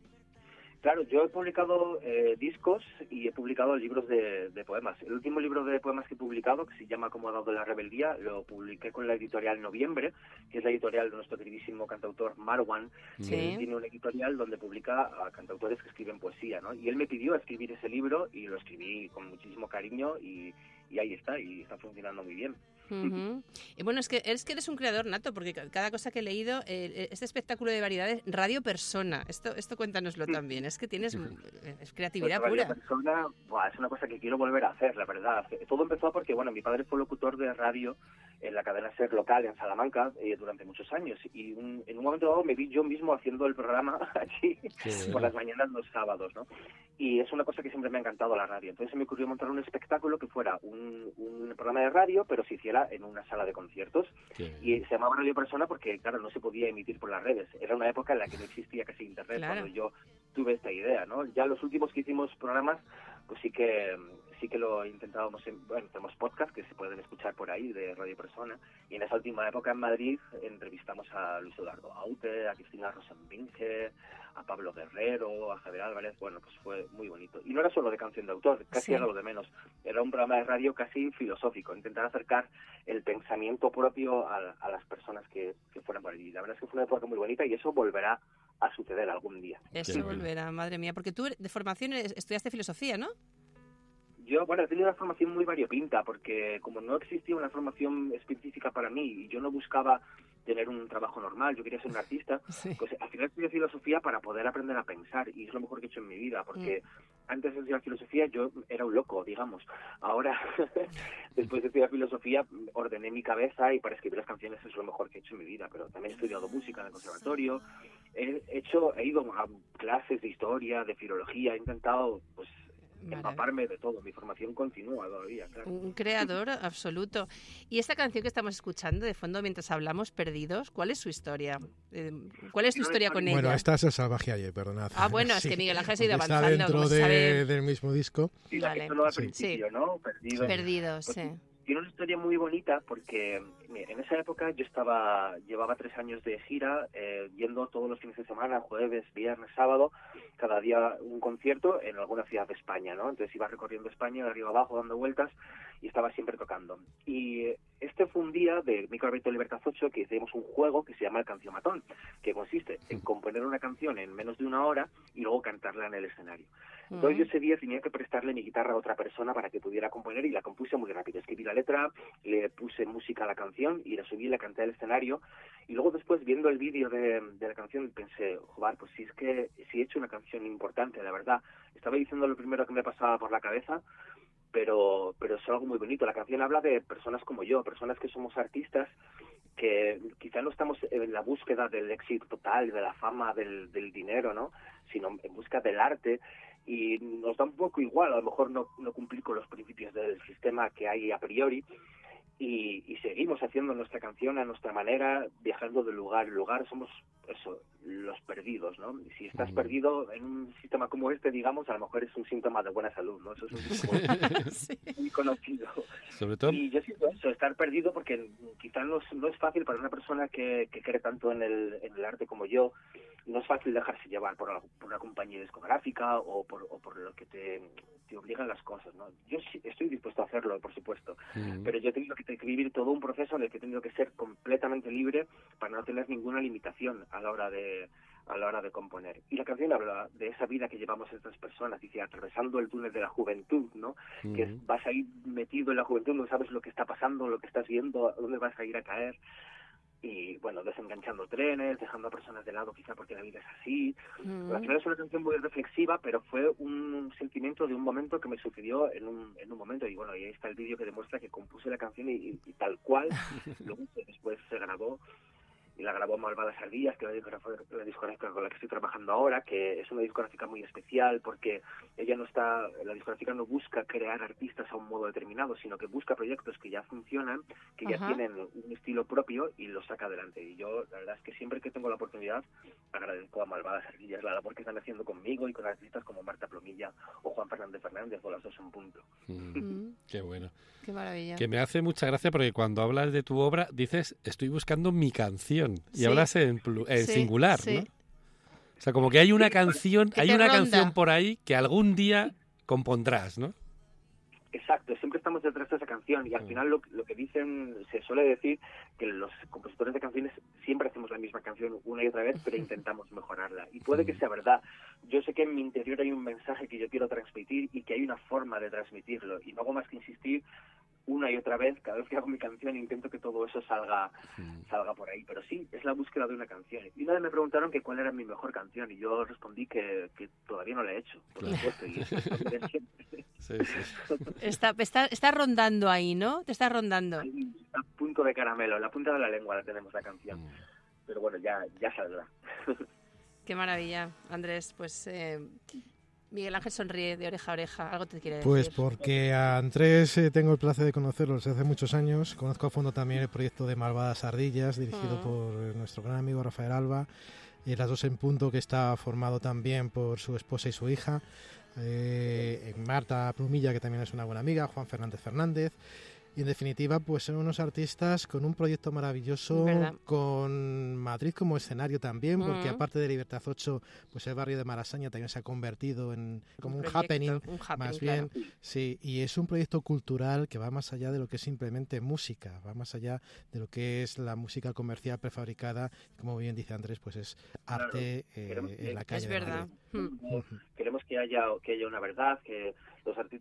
Claro, yo he publicado eh, discos y he publicado libros de, de poemas. El último libro de poemas que he publicado, que se llama Como ha dado la rebeldía, lo publiqué con la editorial Noviembre, que es la editorial de nuestro queridísimo cantautor Marwan, sí. que tiene una editorial donde publica a cantautores que escriben poesía, ¿no? Y él me pidió escribir ese libro y lo escribí con muchísimo cariño y, y ahí está, y está funcionando muy bien. Uh-huh. Y bueno, es que, es que eres un creador nato, porque cada cosa que he leído, eh, este espectáculo de variedades, Radio Persona, esto esto cuéntanoslo también, es que tienes es creatividad pues pura. Radio Persona, buah, es una cosa que quiero volver a hacer, la verdad. Todo empezó porque, bueno, mi padre fue locutor de radio en la cadena SER local en Salamanca eh, durante muchos años, y un, en un momento dado me vi yo mismo haciendo el programa allí sí. por las mañanas los sábados, ¿no? Y es una cosa que siempre me ha encantado la radio. Entonces se me ocurrió montar un espectáculo que fuera un, un programa de radio, pero se hiciera en una sala de conciertos. Sí. Y se llamaba Radio Persona porque, claro, no se podía emitir por las redes. Era una época en la que no existía casi internet, claro. cuando yo tuve esta idea, ¿no? Ya los últimos que hicimos programas, pues sí que sí que lo intentábamos, en, bueno, tenemos podcasts que se pueden escuchar por ahí de Radio Persona, y en esa última época en Madrid entrevistamos a Luis Eduardo Aute, a Cristina Rosenbinger, a Pablo Guerrero, a Javier Álvarez. Bueno, pues fue muy bonito. Y no era solo de canción de autor, casi sí. era lo de menos. Era un programa de radio casi filosófico, intentar acercar el pensamiento propio a, a las personas que, que fueran por allí. La verdad es que fue una época muy bonita y eso volverá a suceder algún día. Eso sí. volverá, madre mía. Porque tú de formación estudiaste filosofía, ¿no? Yo, bueno, he tenido una formación muy variopinta, porque como no existía una formación específica para mí y yo no buscaba tener un trabajo normal, yo quería ser un artista, Sí. pues al final estudié filosofía para poder aprender a pensar, y es lo mejor que he hecho en mi vida, porque Mm. antes de estudiar filosofía yo era un loco, digamos. Ahora, después de estudiar filosofía, ordené mi cabeza y para escribir las canciones es lo mejor que he hecho en mi vida, pero también he estudiado música en el conservatorio, he hecho, he ido a clases de historia, de filología, he intentado, pues, empaparme de todo. Mi formación continúa todavía, claro. Un creador absoluto. Y esta canción que estamos escuchando de fondo mientras hablamos, Perdidos, ¿cuál es su historia? Eh, ¿Cuál es tu historia con Bueno, ella? esta es el Salvaje Ayer, perdonad. Ah, bueno, es Sí, que Miguel Ángel se ha ido porque avanzando. Está dentro como se de- sabe. del mismo disco. Sí, la Vale. que sonó al Sí. principio, ¿no? Perdidos. Perdidos, Pues, sí. Tiene una historia muy bonita porque mira, en esa época yo estaba llevaba tres años de gira, eh, yendo todos los fines de semana, jueves, viernes, sábado, cada día un concierto en alguna ciudad de España, ¿no? Entonces iba recorriendo España de arriba abajo, dando vueltas, y estaba siempre tocando. Y este fue un día de Microorbital Libertad ocho que hicimos un juego que se llama el Cancionmatón, que consiste en componer una canción en menos de una hora y luego cantarla en el escenario. Entonces yo ese día tenía que prestarle mi guitarra a otra persona para que pudiera componer y la compuse muy rápido. Escribí la letra, le puse música a la canción y la subí y la canté al escenario. Y luego después, viendo el vídeo de, de la canción, pensé, joder, pues si es que si he hecho una canción importante, la verdad. Estaba diciendo lo primero que me pasaba por la cabeza, pero pero es algo muy bonito. La canción habla de personas como yo, personas que somos artistas, que quizá no estamos en la búsqueda del éxito total, de la fama, del, del dinero, ¿no? Sino en busca del arte. Y nos da un poco igual, a lo mejor no, no cumplir con los principios del sistema que hay a priori, y, y seguimos haciendo nuestra canción a nuestra manera, viajando de lugar en lugar. Somos eso, los perdidos, ¿no? Y si estás perdido en un sistema como este, digamos, a lo mejor es un síntoma de buena salud, ¿no? Eso es un síntoma Sí. muy conocido. Sobre todo, Y yo siento eso, estar perdido, porque quizás no es, no es fácil para una persona que, que cree tanto en el, en el arte como yo. No es fácil dejarse llevar por, la- por una compañía discográfica o por, o por lo que te, te obligan las cosas, ¿no? Yo sí estoy dispuesto a hacerlo, por supuesto, Mm. pero yo he tenido que, que vivir todo un proceso en el que he tenido que ser completamente libre para no tener ninguna limitación a la hora de a la hora de componer. Y la canción habla de esa vida que llevamos estas personas, dice, atravesando el túnel de la juventud, ¿no? Que es- vas a ir metido en la juventud, no sabes lo que está pasando, lo que estás viendo, a dónde vas a ir a caer. Y bueno, desenganchando trenes, dejando a personas de lado quizá porque la vida es así. Mm. Al final es una canción muy reflexiva, pero fue un sentimiento de un momento que me sucedió en un, en un momento. Y bueno, y ahí está el vídeo que demuestra que compuse la canción y, y- y tal cual, luego se- después se grabó. Y la grabó Malvadas Ardillas, que es la discográfica, la discográfica con la que estoy trabajando ahora, que es una discográfica muy especial porque ella no está, la discográfica no busca crear artistas a un modo determinado, sino que busca proyectos que ya funcionan, que ya Ajá. tienen un estilo propio y los saca adelante. Y yo, la verdad es que siempre que tengo la oportunidad, agradezco a Malvadas Ardillas la labor que están haciendo conmigo y con artistas como Marta Plomilla o Juan Fernández Fernández, o las dos en punto. Mm, Mm. qué bueno. Qué maravilla. Que me hace mucha gracia porque cuando hablas de tu obra dices, estoy buscando mi canción. Y Sí. hablas en, plu- en Sí, singular, sí. ¿no? O sea, como que hay una canción, Que hay te una ronda. canción por ahí que algún día compondrás, ¿no? Exacto, siempre estamos detrás de esa canción y al final lo, lo que dicen, se suele decir que los compositores de canciones siempre hacemos la misma canción una y otra vez, pero intentamos mejorarla. Y puede que sea verdad. Yo sé que en mi interior hay un mensaje que yo quiero transmitir y que hay una forma de transmitirlo. Y no hago más que insistir una y otra vez, cada vez que hago mi canción intento que todo eso salga salga por ahí. Pero sí, es la búsqueda de una canción. Y una vez me preguntaron que cuál era mi mejor canción y yo respondí que, que todavía no la he hecho, por supuesto. Y eso es lo que diré siempre. Sí, sí. Está, está, está rondando ahí, ¿no? Te está rondando. Ahí, a punto de caramelo, en la punta de la lengua la tenemos la canción. Pero bueno, ya, ya saldrá. Qué maravilla, Andrés. Pues eh, Miguel Ángel sonríe de oreja a oreja. Algo te quiere decir. Pues porque a Andrés eh, tengo el placer de conocerlo desde hace muchos años. Conozco a fondo también el proyecto de Malvadas Ardillas, dirigido Mm. por eh, nuestro gran amigo Rafael Alba. Y las dos en punto, que está formado también por su esposa y su hija. Eh, Marta Plumilla, que también es una buena amiga, Juan Fernández Fernández. Y en definitiva, pues son unos artistas con un proyecto maravilloso, ¿Verdad? con Madrid como escenario también, porque Mm. aparte de Libertad ocho, pues el barrio de Malasaña también se ha convertido en como un, proyecto, happening, un happening, más bien, claro. sí, y es un proyecto cultural que va más allá de lo que es simplemente música, va más allá de lo que es la música comercial prefabricada, como bien dice Andrés, pues es arte eh, Queremos que- en la calle Es de verdad. Madrid. Mm. Queremos que haya que haya una verdad, que los artistas que estamos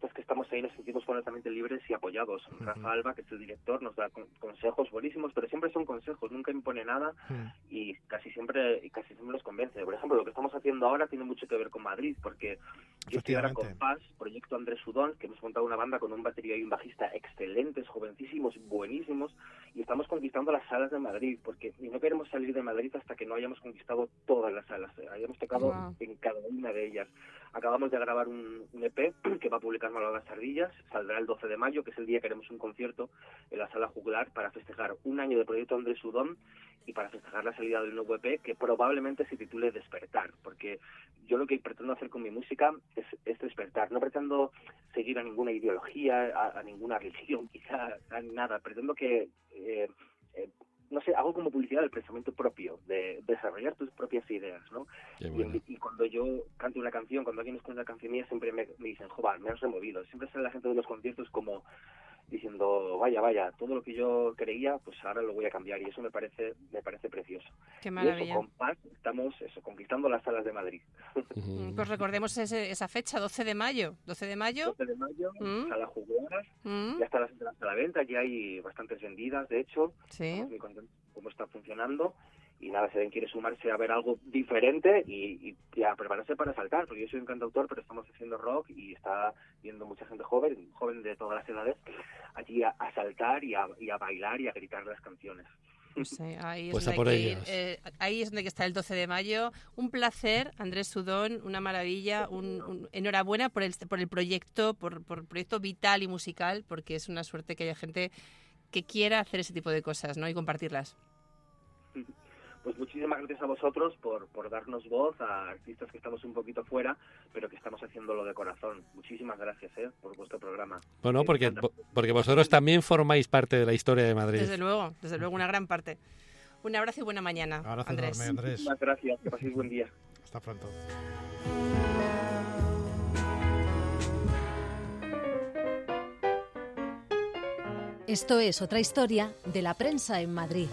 estamos ahí, nos sentimos completamente libres y apoyados. Uh-huh. Rafa Alba, que es el director, nos da con- consejos buenísimos, pero siempre son consejos, nunca impone nada uh-huh. y casi siempre y casi siempre los convence. Por ejemplo, lo que estamos haciendo ahora tiene mucho que ver con Madrid, porque yo estoy ahora con Paz, proyecto Andrés Sudón, que hemos montado una banda con un batería y un bajista excelentes, jovencísimos, buenísimos, y estamos conquistando las salas de Madrid, porque no queremos salir de Madrid hasta que no hayamos conquistado todas las salas, hayamos tocado wow. en cada una de ellas. Acabamos de grabar un, un E P que va a publicar Malvadas Ardillas, saldrá el doce de mayo, que es el día que haremos un concierto en la Sala Juglar para festejar un año de proyecto Andrés Sudón y para festejar la salida del nuevo E P, que probablemente se titule Despertar, porque yo lo que pretendo hacer con mi música es, es despertar. No pretendo seguir a ninguna ideología, a, a ninguna religión, quizá, a nada. Pretendo que, eh, eh, no sé, hago como publicidad del pensamiento propio, de desarrollar tus propias ideas, ¿no? Bueno. Y, y cuando yo canto una canción, cuando alguien escucha una canción mía, siempre me, me dicen, joder, me has removido. Siempre sale la gente de los conciertos como diciendo, vaya, vaya, todo lo que yo creía, pues ahora lo voy a cambiar, y eso me parece me parece precioso. Qué maravilla. Y eso, con Paz, estamos eso, conquistando las salas de Madrid. Pues recordemos ese, esa fecha, doce de mayo. doce de mayo. doce de mayo, ¿Mm? Sala Juglar, ¿Mm? Ya están las entradas a la venta, ya hay bastantes vendidas, de hecho. Sí. Estamos muy contentos de cómo está funcionando. Y nada, si alguien quiere sumarse a ver algo diferente y, y, y a prepararse para saltar, porque yo soy un cantautor, pero estamos haciendo rock y está viendo mucha gente joven, joven de todas las edades, allí a, a saltar y a, y a bailar y a gritar las canciones. Sí, ahí, es pues a donde por hay que ellos. ir, eh, ahí es donde hay que estar el doce de mayo. Un placer, Andrés Sudón, una maravilla. Un, un, enhorabuena por el, por el proyecto, por, por el proyecto vital y musical, porque es una suerte que haya gente que quiera hacer ese tipo de cosas, ¿no? Y compartirlas. Pues muchísimas gracias a vosotros por, por darnos voz a artistas que estamos un poquito fuera, pero que estamos haciéndolo de corazón. Muchísimas gracias eh, por vuestro programa. Bueno, porque, porque vosotros también formáis parte de la historia de Madrid. Desde luego, desde luego, una gran parte. Un abrazo y buena mañana, abrazo Andrés. Enorme, Andrés. Muchísimas gracias, que paséis buen día. Hasta pronto. Esto es otra historia de la prensa en Madrid.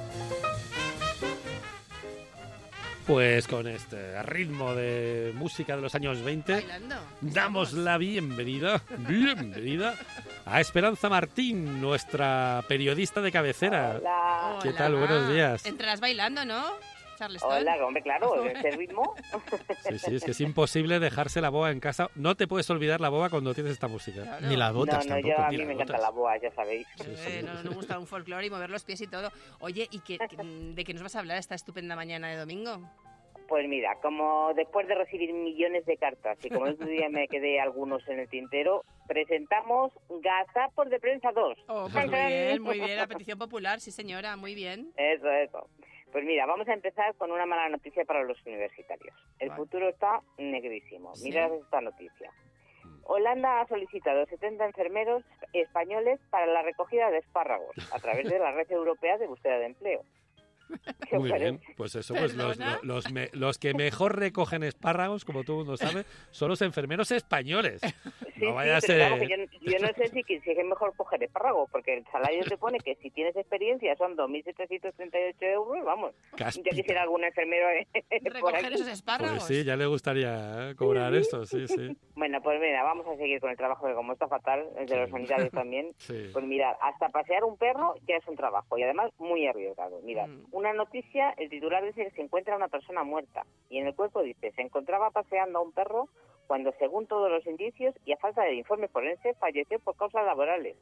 Pues con este ritmo de música de los años veinte, Bailando. damos la bienvenida, bienvenida a Esperanza Martín, nuestra periodista de cabecera. Hola. ¿Qué tal? Buenos días. Entrarás bailando, ¿no, Charleston? Hola, hombre, claro, ese ritmo. Sí, sí, es que es imposible dejarse la boa en casa. No te puedes olvidar la boa cuando tienes esta música. Claro. Ni las botas no, no, tampoco. yo a Ni mí las me encanta botas. la boa, ya sabéis. Sí, sí. Eh, no, nos gusta un folclore y mover los pies y todo. Oye, ¿y qué, qué- de qué nos vas a hablar esta estupenda mañana de domingo? Pues mira, como después de recibir millones de cartas y como el otro día me quedé algunos en el tintero, presentamos Gazapos de Prensa dos. Oh, pues muy bien, muy bien. La petición popular, sí señora, muy bien. Eso, eso. Pues mira, vamos a empezar con una mala noticia para los universitarios. El Vale. futuro está negrísimo. Sí. Mirad esta noticia. Holanda ha solicitado setenta enfermeros españoles para la recogida de espárragos a través de la Red Europea de Búsqueda de Empleo. ¿Qué os Muy parece? bien, pues eso, pues los, ¿Perdona? los, los me- los que mejor recogen espárragos, como todo el mundo sabe, son los enfermeros españoles. Sí, No vaya a sí, pero claro, ser... que yo, yo no sé si, que- si es mejor coger espárrago, porque el salario te pone que si tienes experiencia son dos mil setecientos treinta y ocho euros, vamos. Caspita. Ya quisiera algún enfermero eh, por Recoger aquí. esos espárragos. Pues sí, ya le gustaría ¿eh? cobrar esto, sí, sí. Bueno, pues mira, vamos a seguir con el trabajo, que como está fatal, el de los sanitarios también. Sí. Pues mira, hasta pasear un perro ya es un trabajo y además muy arriesgado. Mira, Mm. una noticia, el titular dice que se encuentra una persona muerta y en el cuerpo dice, se encontraba paseando a un perro cuando según todos los indicios y a falta de informe forense falleció por causas laborales.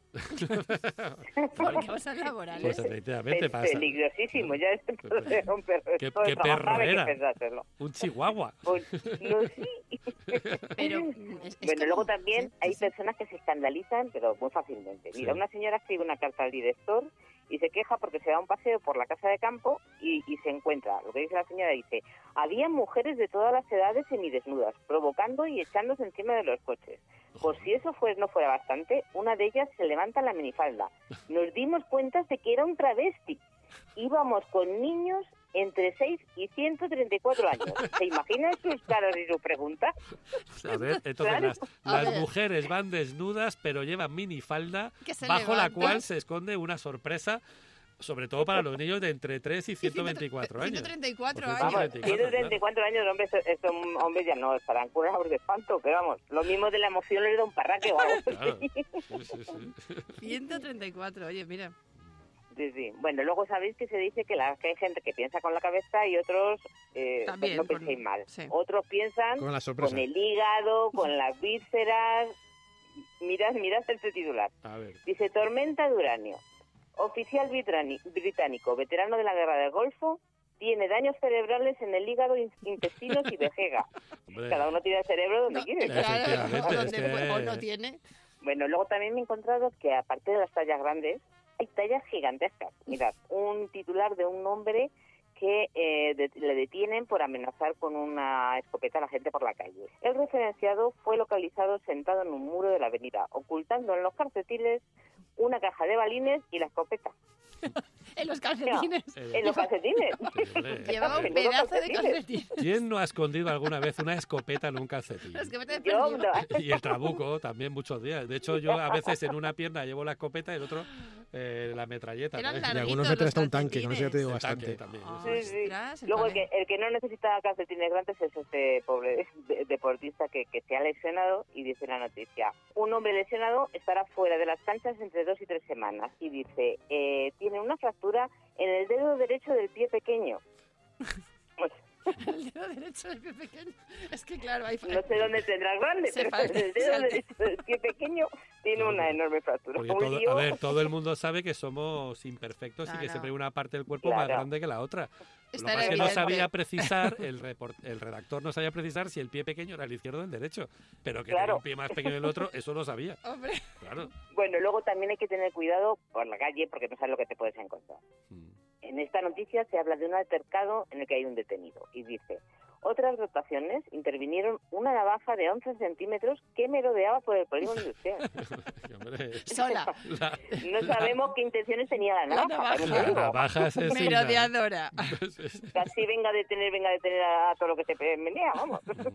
Por causas laborales. Pues efectivamente Es pasa. peligrosísimo, ya es era un perro. ¿Qué- esto de qué trabajar perro hay que era? pensárselo. Un chihuahua. Pues, no, sí. Pero es, es Bueno, como- luego también sí, hay sí. personas que se escandalizan, pero muy fácilmente. Mira, Sí. una señora escribe una carta al director y se queja porque se da un paseo por la casa de campo y, y se encuentra, lo que dice la señora, dice, había mujeres de todas las edades semidesnudas, provocando y echándose encima de los coches. Por si eso fue, no fuera bastante, una de ellas se levanta la minifalda. Nos dimos cuenta de que era un travesti. Íbamos con niños entre seis y ciento treinta y cuatro años. ¿Se imaginan sus caras y sus preguntas? A ver, entonces Claro. las, A las ver. mujeres van desnudas, pero llevan minifalda, Que se bajo la levanta. cual se esconde una sorpresa Sobre todo para los niños de entre tres y ciento veinticuatro años. ciento treinta y cuatro Pues años. Vamos, ciento treinta y cuatro años, hombres, estos hombres ya no estarán curados de espanto, pero vamos, lo mismo de la emoción les da un parraque o algo. Claro. Sí, sí, sí. ciento treinta y cuatro, oye, mira. Sí, sí. Bueno, luego sabéis que se dice que, la, que hay gente que piensa con la cabeza y otros, eh, También, pues no por- penséis mal. sí. Otros piensan Con la sorpresa. con el hígado, con las vísceras. Mirad, mirad este titular. A ver. Dice, tormenta de uranio. Oficial británi- británico, veterano de la guerra del Golfo, tiene daños cerebrales en el hígado, in- intestinos y vejiga. Hombre. Cada uno tiene el cerebro donde No, quiere. claro, Efectivamente, o, es donde que- fue- o no tiene. Bueno, luego también me he encontrado que aparte de las tallas grandes, hay tallas gigantescas. Mirad, un titular de un hombre que eh, de- le detienen por amenazar con una escopeta a la gente por la calle. El referenciado fue localizado sentado en un muro de la avenida, ocultando en los calcetines una caja de balines y la escopeta. En los calcetines. En los calcetines. Llevaba un En los pedazo de calcetines. calcetín. ¿Quién no ha escondido alguna vez una escopeta en un calcetín? La escopeta de Yo, perdido. no. Y el trabuco también muchos días. De hecho, yo a veces en una pierna llevo la escopeta y el otro eh, la metralleta. Eran ¿no? Y larguitos algunos meten los hasta un tanque, con eso ya te digo El tanque bastante. también. Ah, Sí, sí. ostras, el Luego el padre. que, el que no necesita calcetines grandes es este pobre de- deportista que, que se ha lesionado y dice la noticia. Un hombre lesionado estará fuera de las canchas entre dos y tres semanas y dice, eh, tiene una fractura en el dedo derecho del pie pequeño. Pues, El dedo derecho del pie pequeño. Es que claro, hay no sé dónde tendrá el grande, Se pero falta- en el dedo derecho del pie pequeño tiene una enorme fractura. Porque Un todo, lío. a ver, todo el mundo sabe que somos imperfectos y que Claro. siempre hay una parte del cuerpo más Claro. grande que la otra. Lo Está que pasa es que no evidente. sabía precisar, el, report- el redactor no sabía precisar si el pie pequeño era el izquierdo o el derecho. Pero que Claro. tenía un pie más pequeño que el otro, eso lo sabía. Hombre, Claro. Bueno, luego también hay que tener cuidado por la calle porque no sabes lo que te puedes encontrar. Mm. En esta noticia se habla de un altercado en el que hay un detenido y dice, otras rotaciones intervinieron una navaja de once centímetros que merodeaba por el polígono industrial. Hombre, sola. la, No sabemos qué intenciones tenía la navaja. navaja. también te la digo. navaja asesina. Merodeadora. Casi venga a detener, venga a detener a todo lo que se menea, vamos.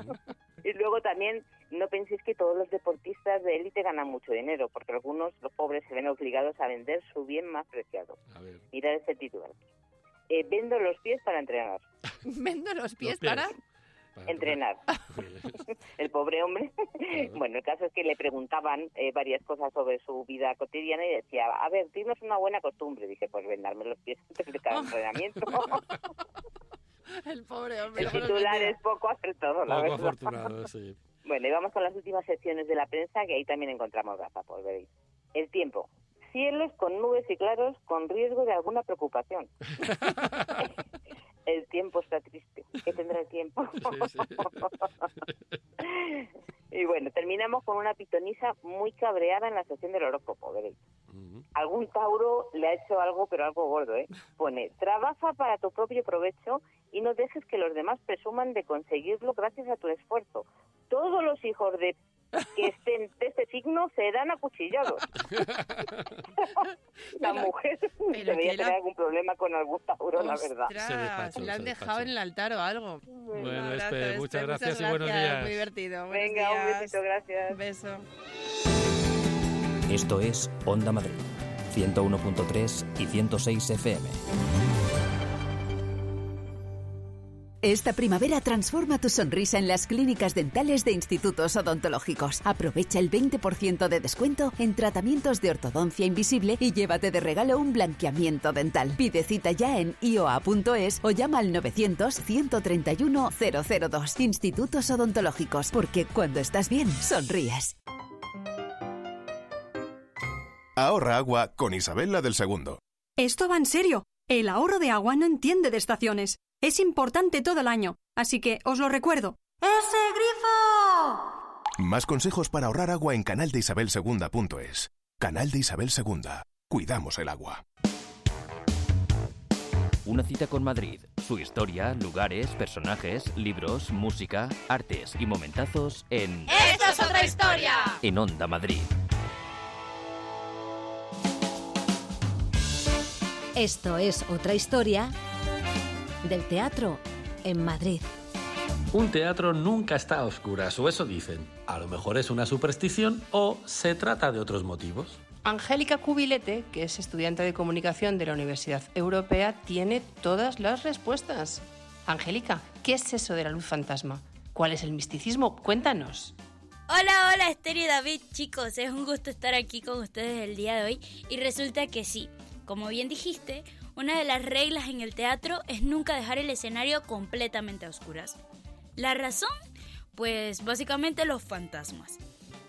Y luego también, no penséis que todos los deportistas de élite ganan mucho dinero, porque algunos, los pobres, se ven obligados a vender su bien más preciado. A ver. Mirad este titular. Eh, vendo los pies para entrenar. Vendo los pies, Los pies. para... Para Entrenar. El pobre hombre. Bueno, el caso es que le preguntaban eh, varias cosas sobre su vida cotidiana y decía, a ver, dinos una buena costumbre. Dije, pues vendarme los pies antes de cada entrenamiento. El pobre hombre. El luego los titular vendía. es poco acertado, la Poco verdad. afortunado, sí. Bueno, y vamos con las últimas secciones de la prensa, que ahí también encontramos gazapos, veréis. El tiempo. Cielos con nubes y claros, con riesgo de alguna preocupación. El tiempo está triste. ¿Qué tendrá el tiempo? Sí, sí. Y bueno, terminamos con una pitonisa muy cabreada en la sección del horóscopo, veréis. Ujú. Algún Tauro le ha hecho algo, pero algo gordo, ¿eh? Pone, trabaja para tu propio provecho y no dejes que los demás presuman de conseguirlo gracias a tu esfuerzo. Todos los hijos de que estén de este signo serán acuchillados. La Pero- mujer pero debería que la- tener algún problema con algún Tauro, la verdad. Ostras, Se despachó, le han se dejado despachó. en el altar o algo. Bueno, Un abrazo, Espe, muchas gracias y buenos gracias, días. Muy divertido. Buenos Venga, un días. besito, gracias. Un beso. Esto es Onda Madrid, ciento uno punto tres y ciento seis F M. Esta primavera transforma tu sonrisa en las clínicas dentales de Institutos Odontológicos. Aprovecha el veinte por ciento de descuento en tratamientos de ortodoncia invisible y llévate de regalo un blanqueamiento dental. Pide cita ya en i o a punto es o llama al novecientos, ciento treinta y uno, cero cero dos. Institutos Odontológicos, porque cuando estás bien, sonríes. Ahorra agua con Isabel la del Segundo. Esto va en serio. El ahorro de agua no entiende de estaciones. Es importante todo el año, así que os lo recuerdo. ¡Ese grifo! Más consejos para ahorrar agua en canal de isabel segunda punto es. Canal de Isabel Segunda. Cuidamos el agua. Una cita con Madrid, su historia, lugares, personajes, libros, música, artes y momentazos en ¡Esto es otra historia! En Onda Madrid. Esto es otra historia del teatro en Madrid. Un teatro nunca está a oscuras, o eso dicen. A lo mejor es una superstición o se trata de otros motivos. Angélica Cubilete, que es estudiante de comunicación de la Universidad Europea, tiene todas las respuestas. Angélica, ¿qué es eso de la luz fantasma? ¿Cuál es el misticismo? Cuéntanos. Hola, hola Esther y David, chicos, es un gusto estar aquí con ustedes el día de hoy y resulta que sí, como bien dijiste, una de las reglas en el teatro es nunca dejar el escenario completamente a oscuras. ¿La razón? Pues básicamente los fantasmas.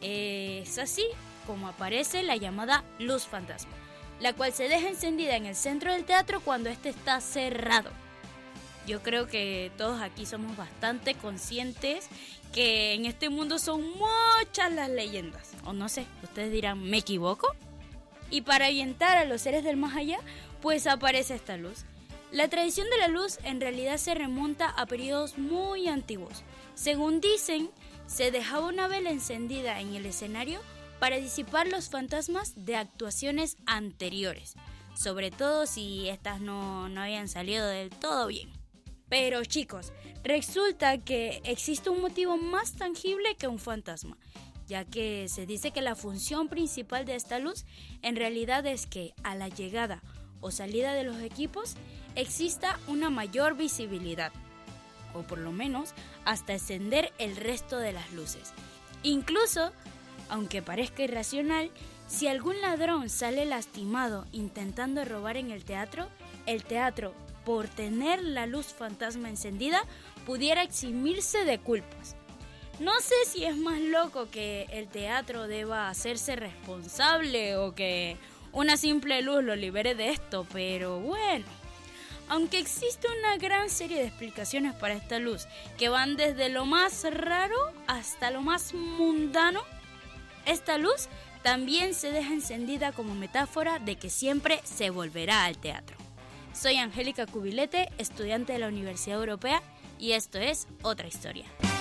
Es así como aparece la llamada luz fantasma, la cual se deja encendida en el centro del teatro cuando éste está cerrado. Yo creo que todos aquí somos bastante conscientes que en este mundo son muchas las leyendas. O no sé, ustedes dirán, ¿me equivoco? Y para ahuyentar a los seres del más allá, pues aparece esta luz. La tradición de la luz en realidad se remonta a periodos muy antiguos. Según dicen, se dejaba una vela encendida en el escenario para disipar los fantasmas de actuaciones anteriores, sobre todo si estas no, no habían salido del todo bien. Pero chicos, resulta que existe un motivo más tangible que un fantasma, ya que se dice que la función principal de esta luz en realidad es que a la llegada o salida de los equipos exista una mayor visibilidad, o por lo menos hasta encender el resto de las luces. Incluso, aunque parezca irracional, si algún ladrón sale lastimado intentando robar en el teatro, el teatro, por tener la luz fantasma encendida, pudiera eximirse de culpas. No sé si es más loco que el teatro deba hacerse responsable o que una simple luz lo libere de esto, pero bueno. Aunque existe una gran serie de explicaciones para esta luz, que van desde lo más raro hasta lo más mundano, esta luz también se deja encendida como metáfora de que siempre se volverá al teatro. Soy Angélica Cubilete, estudiante de la Universidad Europea, y esto es Otra Historia.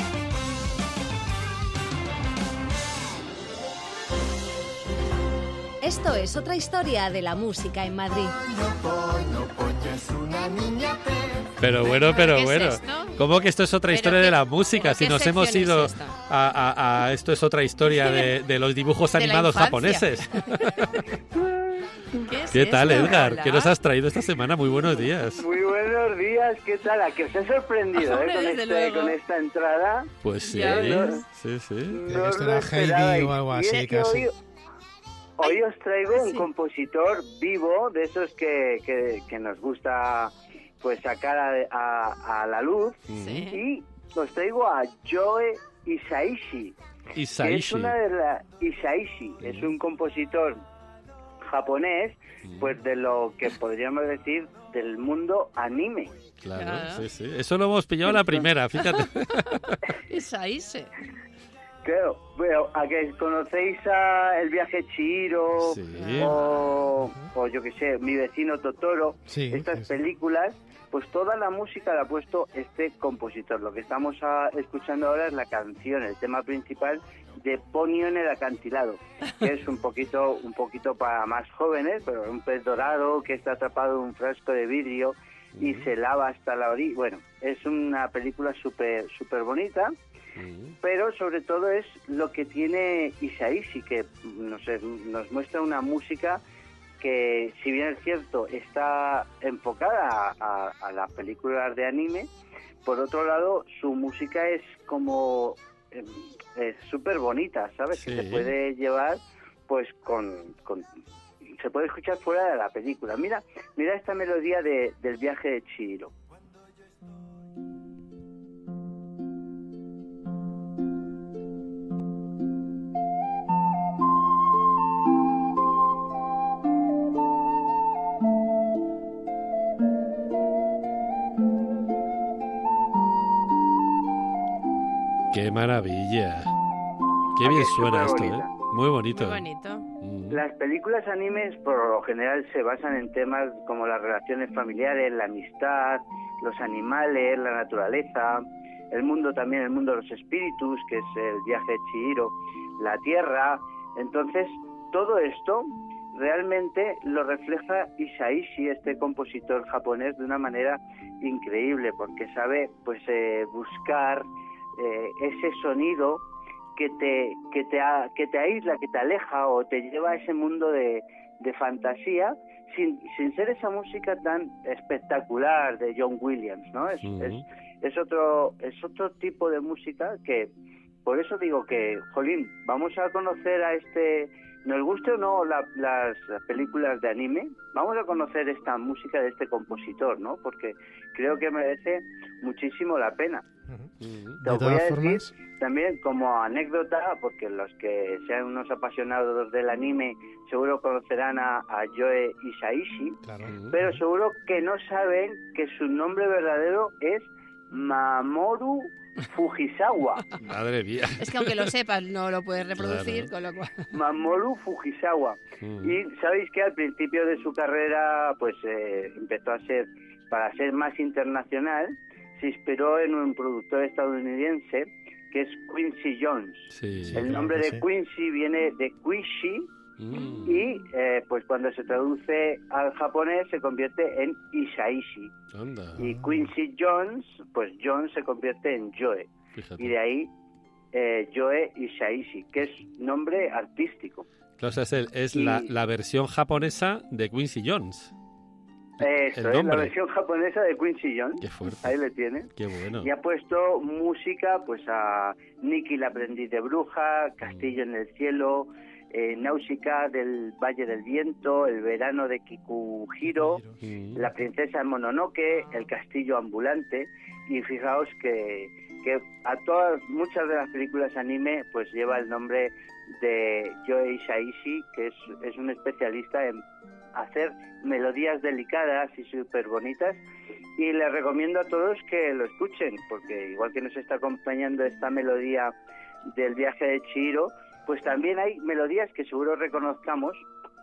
Esto es Otra Historia de la música en Madrid. Pero bueno, pero ¿Qué es bueno. esto? ¿Cómo que esto es otra ¿Pero historia qué- de la música? Si qué nos hemos sección ido es esta? a, a- a- esto es otra historia de, de los dibujos De la animados infancia. japoneses. ¿Qué, es ¿Qué tal, esto? Edgar? Hola. ¿Qué nos has traído esta semana? Muy buenos días. Muy buenos días, ¿qué tal? ¿A que os he sorprendido Hombre, eh, con, desde este, luego. con esta entrada? Pues sí, Ya ves. sí, sí. No Esto lo era esperaba. Heidi o algo Y así, es que casi. Hoy, hoy os traigo un sí. compositor vivo, de esos que, que, que nos gusta pues sacar a, a- a la luz. Sí. Y os traigo a Joe Hisaishi. Que es Isaishi. una de las Isaishi, es un compositor japonés, pues de lo que podríamos decir del mundo anime. Claro, Claro. sí, sí. Eso lo hemos pillado a la primera, fíjate. Isaíse. Claro, bueno, a que conocéis a El viaje de Chihiro Sí. o, o yo qué sé, Mi vecino Totoro, Sí, estas sí, sí. películas, pues toda la música la ha puesto este compositor. Lo que estamos ah, escuchando ahora es la canción, el tema principal de Ponyo en el acantilado, que es un poquito un poquito para más jóvenes, pero un pez dorado que está atrapado en un frasco de vidrio y se lava hasta la orilla. Bueno, es una película súper súper bonita, pero sobre todo es lo que tiene Isaishi, que no sé, nos muestra una música que, si bien es cierto, está enfocada a, a, a las películas de anime, por otro lado, su música es como eh, es súper bonita, ¿sabes? Sí. Que se puede llevar, pues, con, con... se puede escuchar fuera de la película. Mira, mira esta melodía de, del viaje de Chihiro. ¡Qué maravilla! ¡Qué ¿A bien que es suena esto, superbonita? eh! Muy bonito. Muy bonito. Mm. Las películas animes por lo general se basan en temas como las relaciones familiares, la amistad, los animales, la naturaleza, el mundo también, el mundo de los espíritus, que es el viaje de Chihiro, la tierra. Entonces, todo esto realmente lo refleja Isaishi, este compositor japonés, de una manera increíble, porque sabe pues eh, buscar eh, ese sonido que te que te a- que te aísla, que te aleja o te lleva a ese mundo de, de fantasía sin, sin ser esa música tan espectacular de John Williams, ¿no? Es, Ujú. es, es otro es otro tipo de música que, por eso digo que, jolín, vamos a conocer a este, nos guste o no la- las películas de anime, vamos a conocer esta música de este compositor, ¿no? Porque creo que merece muchísimo la pena. Te De lo voy a todas decir formas, también como anécdota, porque los que sean unos apasionados del anime seguro conocerán a, a Joe Hisaishi, pero seguro que no saben que su nombre verdadero es Mamoru Fujisawa. Madre mía. Es que aunque lo sepas, no lo puedes reproducir, con lo cual... Mamoru Fujisawa. Mm. Y sabéis que al principio de su carrera, pues eh, empezó a ser, para ser más internacional, se inspiró en un productor estadounidense que es Quincy Jones. Sí, El nombre de Quincy viene de Quishi y eh, pues cuando se traduce al japonés se convierte en Isaishi. Anda. Y Quincy Jones, pues Jones se convierte en Joe. Fíjate. Y de ahí eh, Joe Isaishi, que es nombre artístico. Claro, o sea, es, el- es Y- la, la versión japonesa de Quincy Jones. Eso El es nombre. la versión japonesa de Quincy Jones. Qué fuerte. Ahí le tiene. Qué bueno. Y ha puesto música pues a Nikki la aprendiz de bruja, Castillo en el cielo, eh, Náusica del Valle del Viento, El verano de Kikuhiro, La princesa Mononoke, El castillo ambulante. Y fijaos que, que a todas, muchas de las películas anime pues lleva el nombre de Joe Hisaishi, que es, es un especialista en hacer melodías delicadas y súper bonitas, y les recomiendo a todos que lo escuchen, porque igual que nos está acompañando esta melodía del viaje de Chihiro, pues también hay melodías que seguro reconozcamos,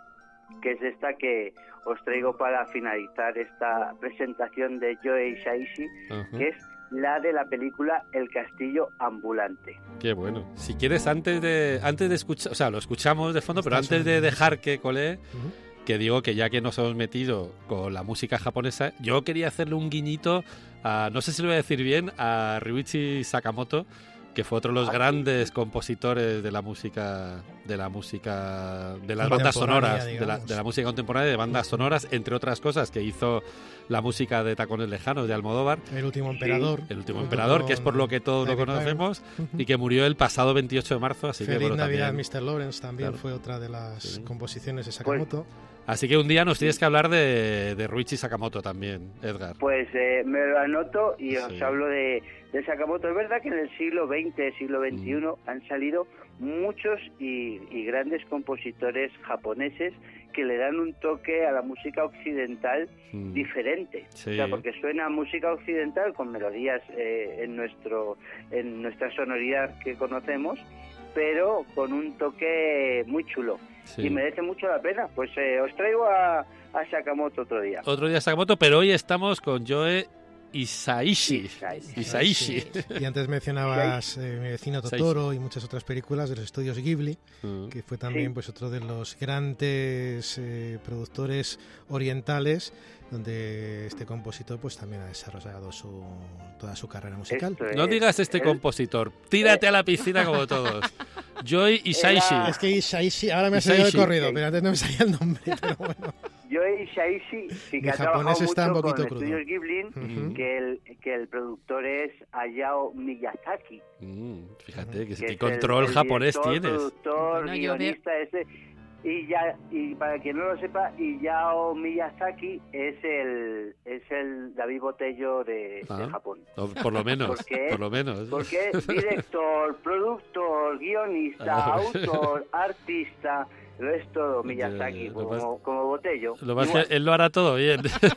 que es esta que os traigo para finalizar esta presentación de Joe Hisaishi, Ajá. que es la de la película El castillo ambulante. Qué bueno. Si quieres, antes de antes de escuchar, o sea, lo escuchamos de fondo, pero Está antes de sonando. dejar que cole, que digo que ya que nos hemos metido con la música japonesa, yo quería hacerle un guiñito a, no sé si lo voy a decir bien, a Ryuichi Sakamoto, que fue otro de los grandes compositores de la música de la música de las bandas Contemporánea, sonoras, de la, digamos. de la música contemporánea, de bandas sonoras, entre otras cosas, que hizo la música de Tacones Lejanos de Almodóvar. El último emperador. El último Junto emperador, que es con por lo que todos lo David conocemos, Byrne. y que murió el pasado veintiocho de marzo, así que Feliz bueno, Navidad, también. mister Lawrence, también Claro. fue otra de las composiciones de Sakamoto. Así que un día nos tienes que hablar de, de Ryuichi Sakamoto también, Edgar. Pues eh, me lo anoto y os Sí. hablo de, de Sakamoto. Es verdad que en el siglo veinte, siglo veintiuno Mm. han salido muchos y, y grandes compositores japoneses que le dan un toque a la música occidental Mm. diferente. Sí. O sea, porque suena música occidental con melodías eh, en nuestro en nuestra sonoridad que conocemos, pero con un toque muy chulo. Sí. Y merece mucho la pena. Pues eh, os traigo a, a Sakamoto otro día. Otro día Sakamoto, pero hoy estamos con Joe Hisaishi. Hisaishi. Y antes mencionabas eh, Mi vecino Totoro y muchas otras películas de los estudios Ghibli, Mm. que fue también Sí. pues otro de los grandes eh, productores orientales, donde este compositor pues también ha desarrollado su, toda su carrera musical. No digas este compositor, tírate a la piscina como todos. Joe Hisaishi. Es que Hisaishi, ahora me ha salido de Hisaishi. corrido, pero antes no me salía el nombre, pero bueno. Joe Hisaishi, sí, que Mi ha japonés trabajado está un mucho poquito con crudo. estudios Ghibli, Ujú. que, el, que el productor es Hayao Miyazaki. Mm, fíjate, que, que qué es control el- el japonés director, tienes. productor, Bueno, yo veo- guionista, ese. Y ya, y para quien no lo sepa, Hayao Miyazaki es el es el David Botello de, de Ah, Japón. o por lo menos, Porque- por lo menos. Porque es director, productor, guionista, Ah. autor, artista, lo es todo Miyazaki, lo como, como Botello. Lo más Igual. que él lo hará todo bien.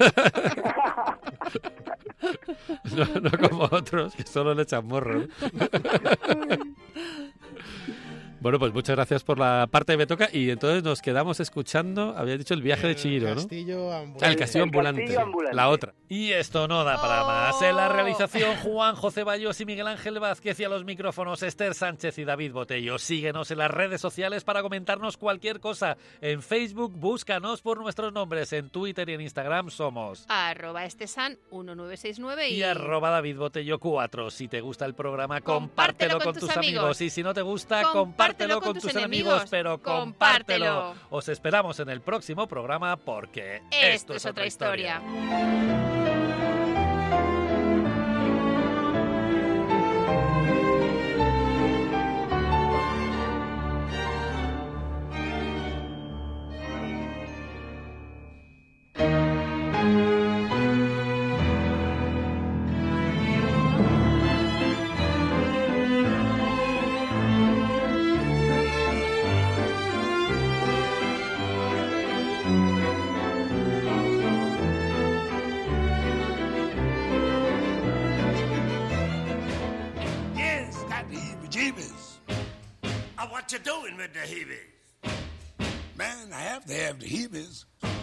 no, no como otros que solo le echan morro. Bueno, pues muchas gracias por la parte que me toca y entonces nos quedamos escuchando, había dicho el viaje de Chihiro, ¿no? Castillo ambulante. Ah, el castillo El ambulante, castillo ambulante. la otra. Y esto no da para más. En la realización, Juan José Bayos y Miguel Ángel Vázquez, y a los micrófonos, Esther Sánchez y David Botello. Síguenos en las redes sociales para comentarnos cualquier cosa. En Facebook, búscanos por nuestros nombres. En Twitter y en Instagram somos Arroba estesan uno nueve seis nueve y... y arroba David Botello cuatro. Si te gusta el programa, compártelo, con, tus amigos. amigos. Y si no te gusta, compártelo, compártelo con, con tus enemigos. enemigos. Pero compártelo. compártelo. Os esperamos en el próximo programa porque esto, esto es otra historia. historia. What you doing with the heebies? Man, I have to have the heebies.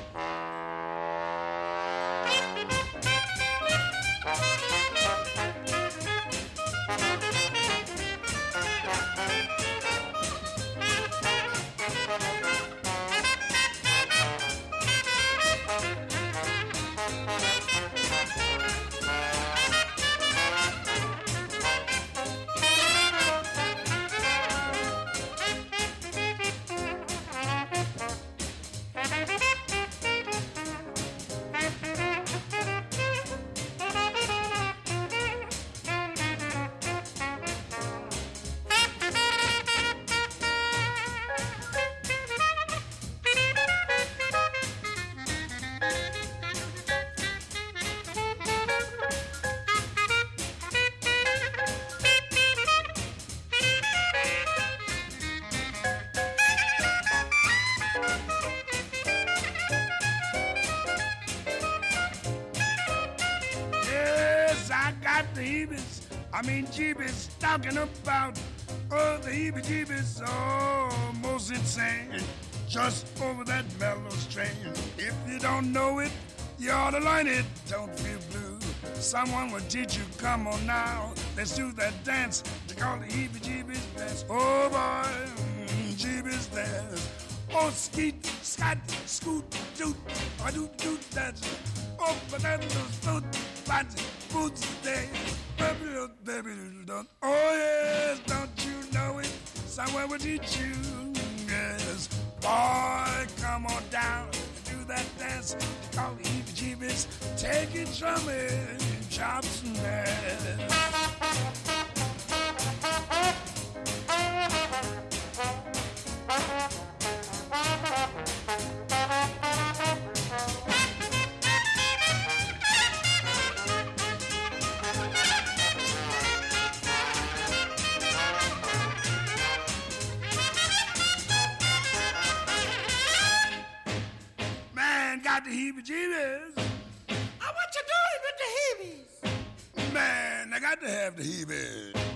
I mean, jeebies, talking about, oh, the heebie-jeebies, almost insane, just over that mellow strain. If you don't know it, you ought to learn it, don't feel blue. Someone will teach you, come on now, let's do that dance, they call the heebie-jeebies dance. Oh, boy, mm, jeebies dance. Oh, skeet, scat, scoot, doot, I do doot that. Oh, but that those foot, fat, boots, they, baby, baby, don't. Oh, yes, don't you know it? Someone will teach you. Yes, boy, come on down and do that dance. They call the heebie-jeebies. Take it from me, chops and hands. Got the heebie-jeebies. Oh, what you doing with the heebies? Man, I got to have the heebies.